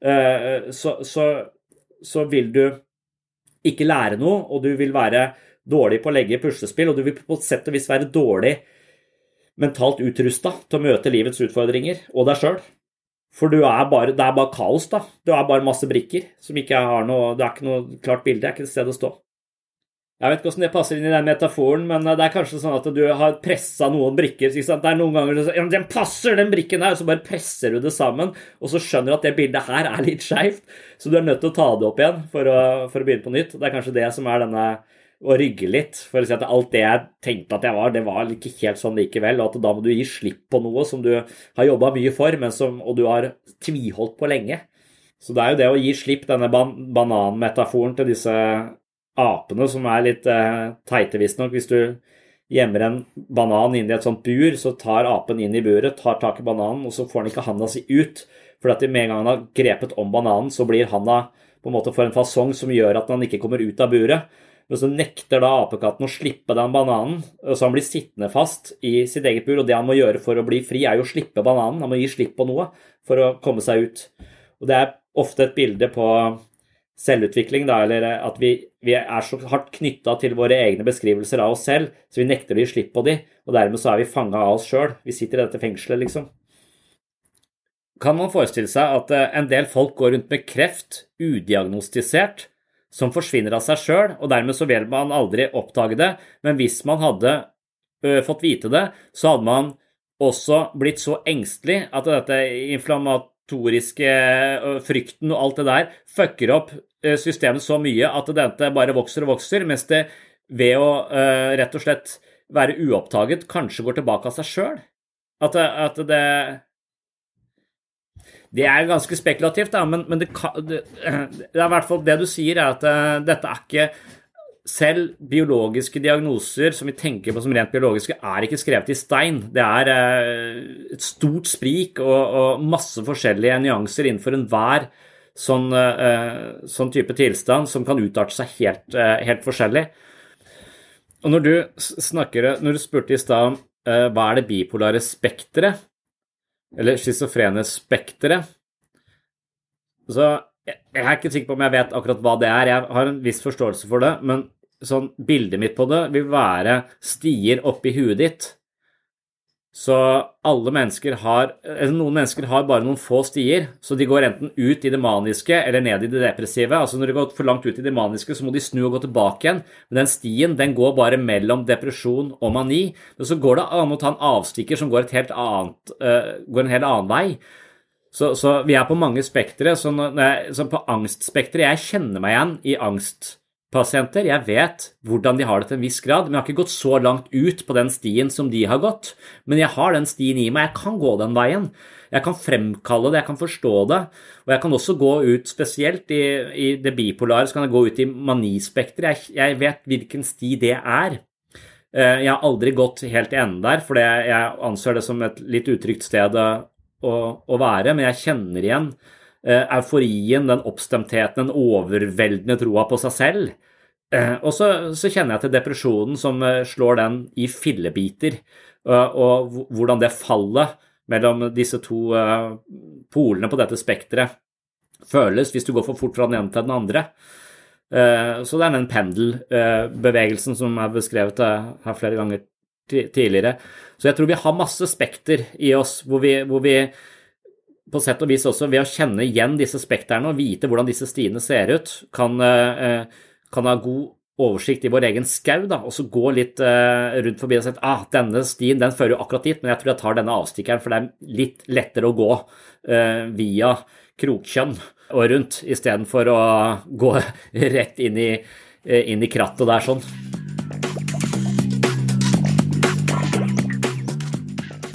så vil du ikke lære noe, og du vil være dårlig på å legge puslespill, og du vil på et sett og vis være dårlig mentalt utrustet til å møte livets utfordringer, og deg selv. For det er bare kaos da. Du er bare masse brikker som ikke har noe, det er ikke noe klart bilde, det er ikke et sted å stå. Jeg vet ikke hvordan det passer inn i den metaforen, men det er kanskje sånn at du har presset noen brikker, ikke sant? Det er noen ganger ja, den passer, den brikken der, og så bare presser du det sammen, og så skjønner du at det bildet her er litt skjevt, så du er nødt til å ta det opp igjen for å begynne på nytt. Det er kanskje det som er denne å rygge litt, for å si at alt det jeg tenkte at jeg var, det var ikke helt sånn likevel, og at da må du gi slipp på noe som du har jobbet mye for, og du har tviholdt på lenge. Så det er jo det å gi slipp, denne bananmetaforen til disse apene, som er litt teite visstnok. Hvis du gjemmer en banan inn i et sånt bur, så tar apen inn i buret, tar tak i bananen, og så får han ikke handa si ut, for at med en gang han har grepet om bananen, så blir handa på en måte for en fasong som gjør at han ikke kommer ut av buret. Men så nekter da apekatten å slippe den bananen, så han blir sittende fast i sitt eget bur, og det han må gjøre for å bli fri er jo å slippe bananen, han må gi slipp på noe for å komme seg ut. Og det er ofte et bilde på selvutvikling, da, eller at vi er så hardt knyttet til våre egne beskrivelser av oss selv, så vi nekter å gi slipp på de, og dermed så er vi fanget av oss selv. Vi sitter i dette fengselet, liksom. Kan man forestille seg at en del folk går rundt med kreft, udiagnostisert, som forsvinner av seg selv, og dermed så vil man aldri oppdage det, men hvis man hadde fått vite det, så hadde man også blitt så engstelig at dette inflammatoriske frykten og alt det der fucker opp systemet så mye at dette bare vokser og vokser, mens det ved å rett og slett være uoppdaget kanskje går tilbake av seg selv. At det er ganske spekulativt, da, men det er i hvert fall det du sier er at dette er ikke selv biologiske diagnoser som vi tenker på som rent biologiske er ikke skrevet i stein. Det er et stort sprik og masse forskjellige nyanser innenfor enhver sånn type tilstand som kan utarte seg helt forskjellig. Og når du spurte i sted hva er det bipolare spektret, eller schizofrene spektret, så jeg er ikke sikker på om jeg vet akkurat hva det er. Jeg har en viss forståelse for det, men sånn bildet mitt på det vil være stier opp i huet ditt. Så noen mennesker har bare noen få stier, så de går enten ut i det maniske eller ned i det depressive. Altså når de går for langt ut i det maniske, så må de snu og gå tilbake igjen. Men den stien, den går bare mellom depresjon og mani. Men så går det an å ta en avstikker som går en helt annen vei. Så vi er på mange spektre, så på angstspektre, jeg kjenner meg igjen i angstpasienter, jeg vet hvordan de har det til en viss grad, men jeg har ikke gått så langt ut på den stien som de har gått, men jeg har den stien i meg, jeg kan gå den veien, jeg kan fremkalle det, jeg kan forstå det, og jeg kan også gå ut spesielt i det bipolare, så kan jeg gå ut i manispektret, jeg vet hvilken sti det er. Jeg har aldri gått helt til enden der, for jeg anser det som et litt utrygt sted å være, men jeg kjenner igjen euforien, den oppstemtheten, den overveldende troa på seg selv. Og så kjenner jeg til depresjonen som slår den i fillebiter, og hvordan det fallet mellom disse to polene på dette spektret føles hvis du går for fort fra den ene til den andre. Så det er den pendelbevegelsen som er beskrevet her flere ganger tidligere. Så jeg tror vi har masse spekter i oss, hvor vi på sett og vis også ved å kjenne igjen disse spekterne og vite hvordan disse stiene ser ut, kan ha god oversikt i vår egen skau, da, og så gå litt rundt forbi og si at denne stien, den fører jo akkurat dit, men jeg tror jeg tar denne avstikkeren, for det er litt lettere å gå via Krokkjønn og rundt, i stedet for å gå rett inn i krattet der sånn.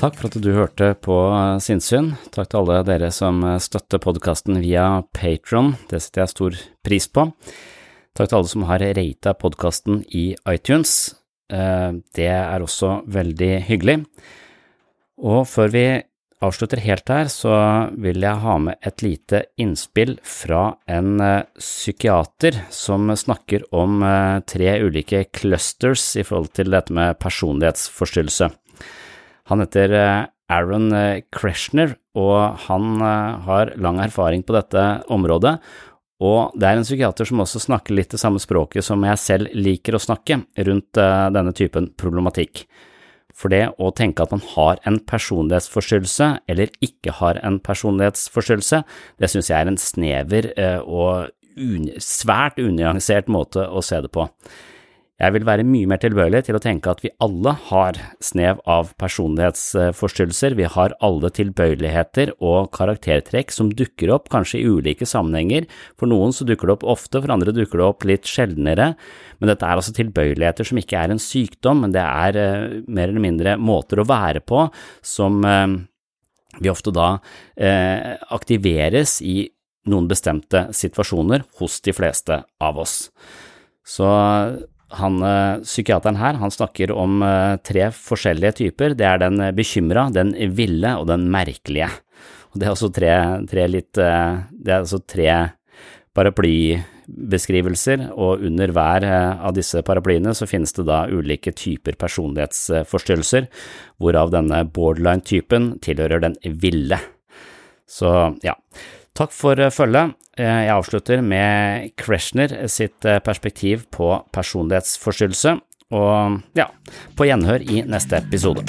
Takk for at du hørte på Sinnsyn. Takk til alle dere som støtter podcasten via Patreon. Det setter jeg stor pris på. Takk til alle som har ratet podcasten i iTunes. Det er også veldig hyggelig. Og før vi avslutter helt her, så vil jeg ha med et lite innspill fra en psykiater som snakker om 3 ulike clusters i forhold til dette med personlighetsforstyrrelse. Han heter Aaron Kreshner, og han har lang erfaring på dette området, og det er en psykiater som også snakker litt det samme språket som jeg selv liker å snakke rundt denne typen problematikk. For det å tenke at man har en personlighetsforstyrrelse eller ikke har en personlighetsforstyrrelse, det synes jeg er en snever og svært unyansert måte å se det på. Jeg vil være mye mer tilbøyelig til å tenke at vi alle har snev av personlighetsforstyrrelser. Vi har alle tilbøyeligheter og karaktertrekk som dukker opp kanskje i ulike sammenhenger. For noen så dukker det opp ofte, for andre dukker det opp litt sjeldnere. Men dette er altså tilbøyeligheter som ikke er en sykdom, men det er mer eller mindre måter å være på som vi ofte da aktiveres i noen bestemte situasjoner hos de fleste av oss. Så psykiateren her, han snakker om 3 forskjellige typer. Det er den bekymret, den ville og den merkelige. Og det er også det er altså 3 paraplybeskrivelser, og under hver av disse paraplyene så finnes det da ulike typer personlighetsforstyrrelser, hvorav denne borderline-typen tilhører den ville. Så ja, takk for følget. Jeg avslutter med Kreshner sitt perspektiv på personlighetsforstyrrelse, og ja, på gjenhør i neste episode.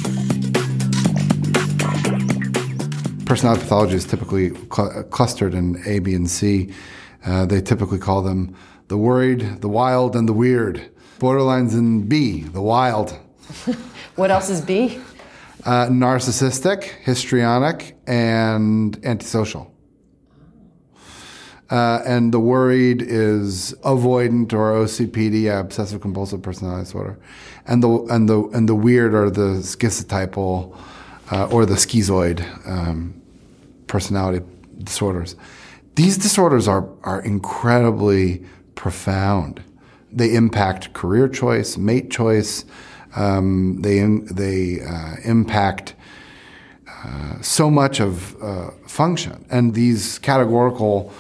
Personality pathology is typically clustered in A, B, and C. They typically call them the worried, the wild, and the weird. Borderline's in B, the wild. What else is B? Narcissistic, histrionic, and antisocial. And the worried is avoidant or OCPD, obsessive compulsive personality disorder, and the weird are the schizotypal or the schizoid personality disorders. These disorders are incredibly profound. They impact career choice, mate choice. They impact so much of function, and these categorical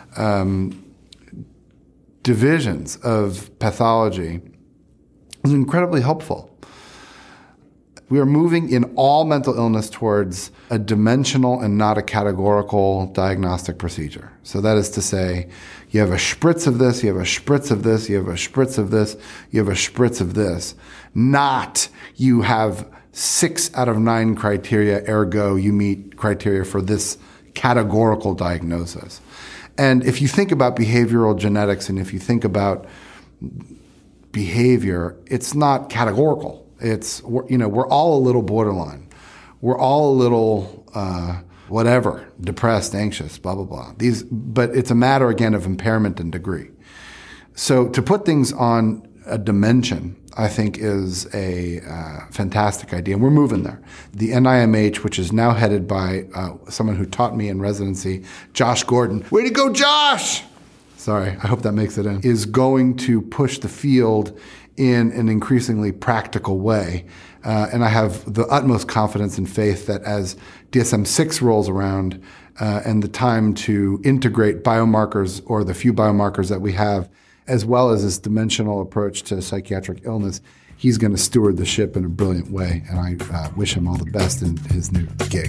divisions of pathology is incredibly helpful. We are moving in all mental illness towards a dimensional and not a categorical diagnostic procedure. So that is to say, you have a spritz of this, you have a spritz of this, you have a spritz of this, you have a spritz of this. Not you have 6 out of 9 criteria, ergo you meet criteria for this categorical diagnosis. And if you think about behavioral genetics and if you think about behavior, it's not categorical. It's, we're all a little borderline. We're all a little whatever, depressed, anxious, blah, blah, blah. But it's a matter, again, of impairment and degree. So to put things on a dimension, I think is a fantastic idea. And we're moving there. The NIMH, which is now headed by someone who taught me in residency, Josh Gordon. Way to go, Josh! Sorry, I hope that makes it in. Is going to push the field in an increasingly practical way. And I have the utmost confidence and faith that as DSM-6 rolls around and the time to integrate biomarkers or the few biomarkers that we have, as well as this dimensional approach to psychiatric illness, he's going to steward the ship in a brilliant way. And I wish him all the best in his new gig.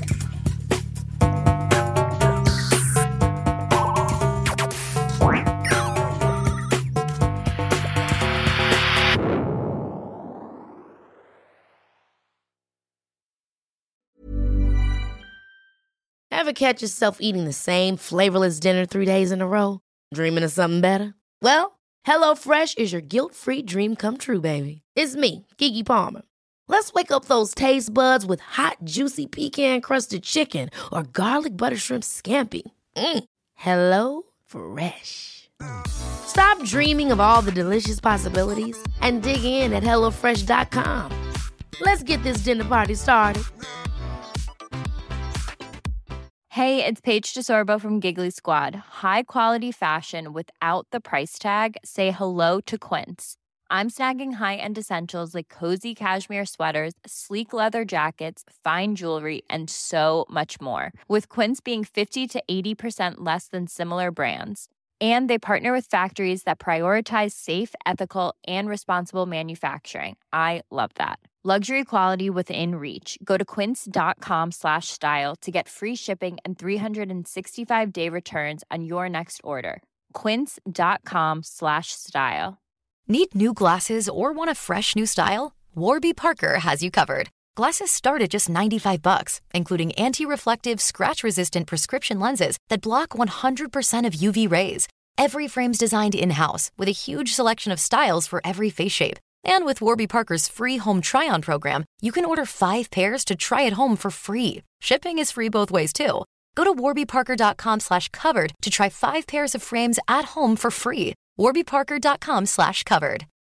Ever catch yourself eating the same flavorless dinner 3 days in a row? Dreaming of something better? Well, HelloFresh is your guilt-free dream come true, baby. It's me, Keke Palmer. Let's wake up those taste buds with hot, juicy pecan-crusted chicken or garlic butter shrimp scampi. Hello Fresh. Stop dreaming of all the delicious possibilities and dig in at HelloFresh.com. Let's get this dinner party started. Hey, it's Paige DeSorbo from Giggly Squad. High quality fashion without the price tag. Say hello to Quince. I'm snagging high-end essentials like cozy cashmere sweaters, sleek leather jackets, fine jewelry, and so much more. With Quince being 50 to 80% less than similar brands. And they partner with factories that prioritize safe, ethical, and responsible manufacturing. I love that. Luxury quality within reach. Go to quince.com/style to get free shipping and 365-day returns on your next order. Quince.com/style. Need new glasses or want a fresh new style? Warby Parker has you covered. Glasses start at just $95, including anti-reflective, scratch-resistant prescription lenses that block 100% of UV rays. Every frame's designed in-house with a huge selection of styles for every face shape. And with Warby Parker's free home try-on program, you can order 5 pairs to try at home for free. Shipping is free both ways, too. Go to warbyparker.com/covered to try 5 pairs of frames at home for free. warbyparker.com/covered.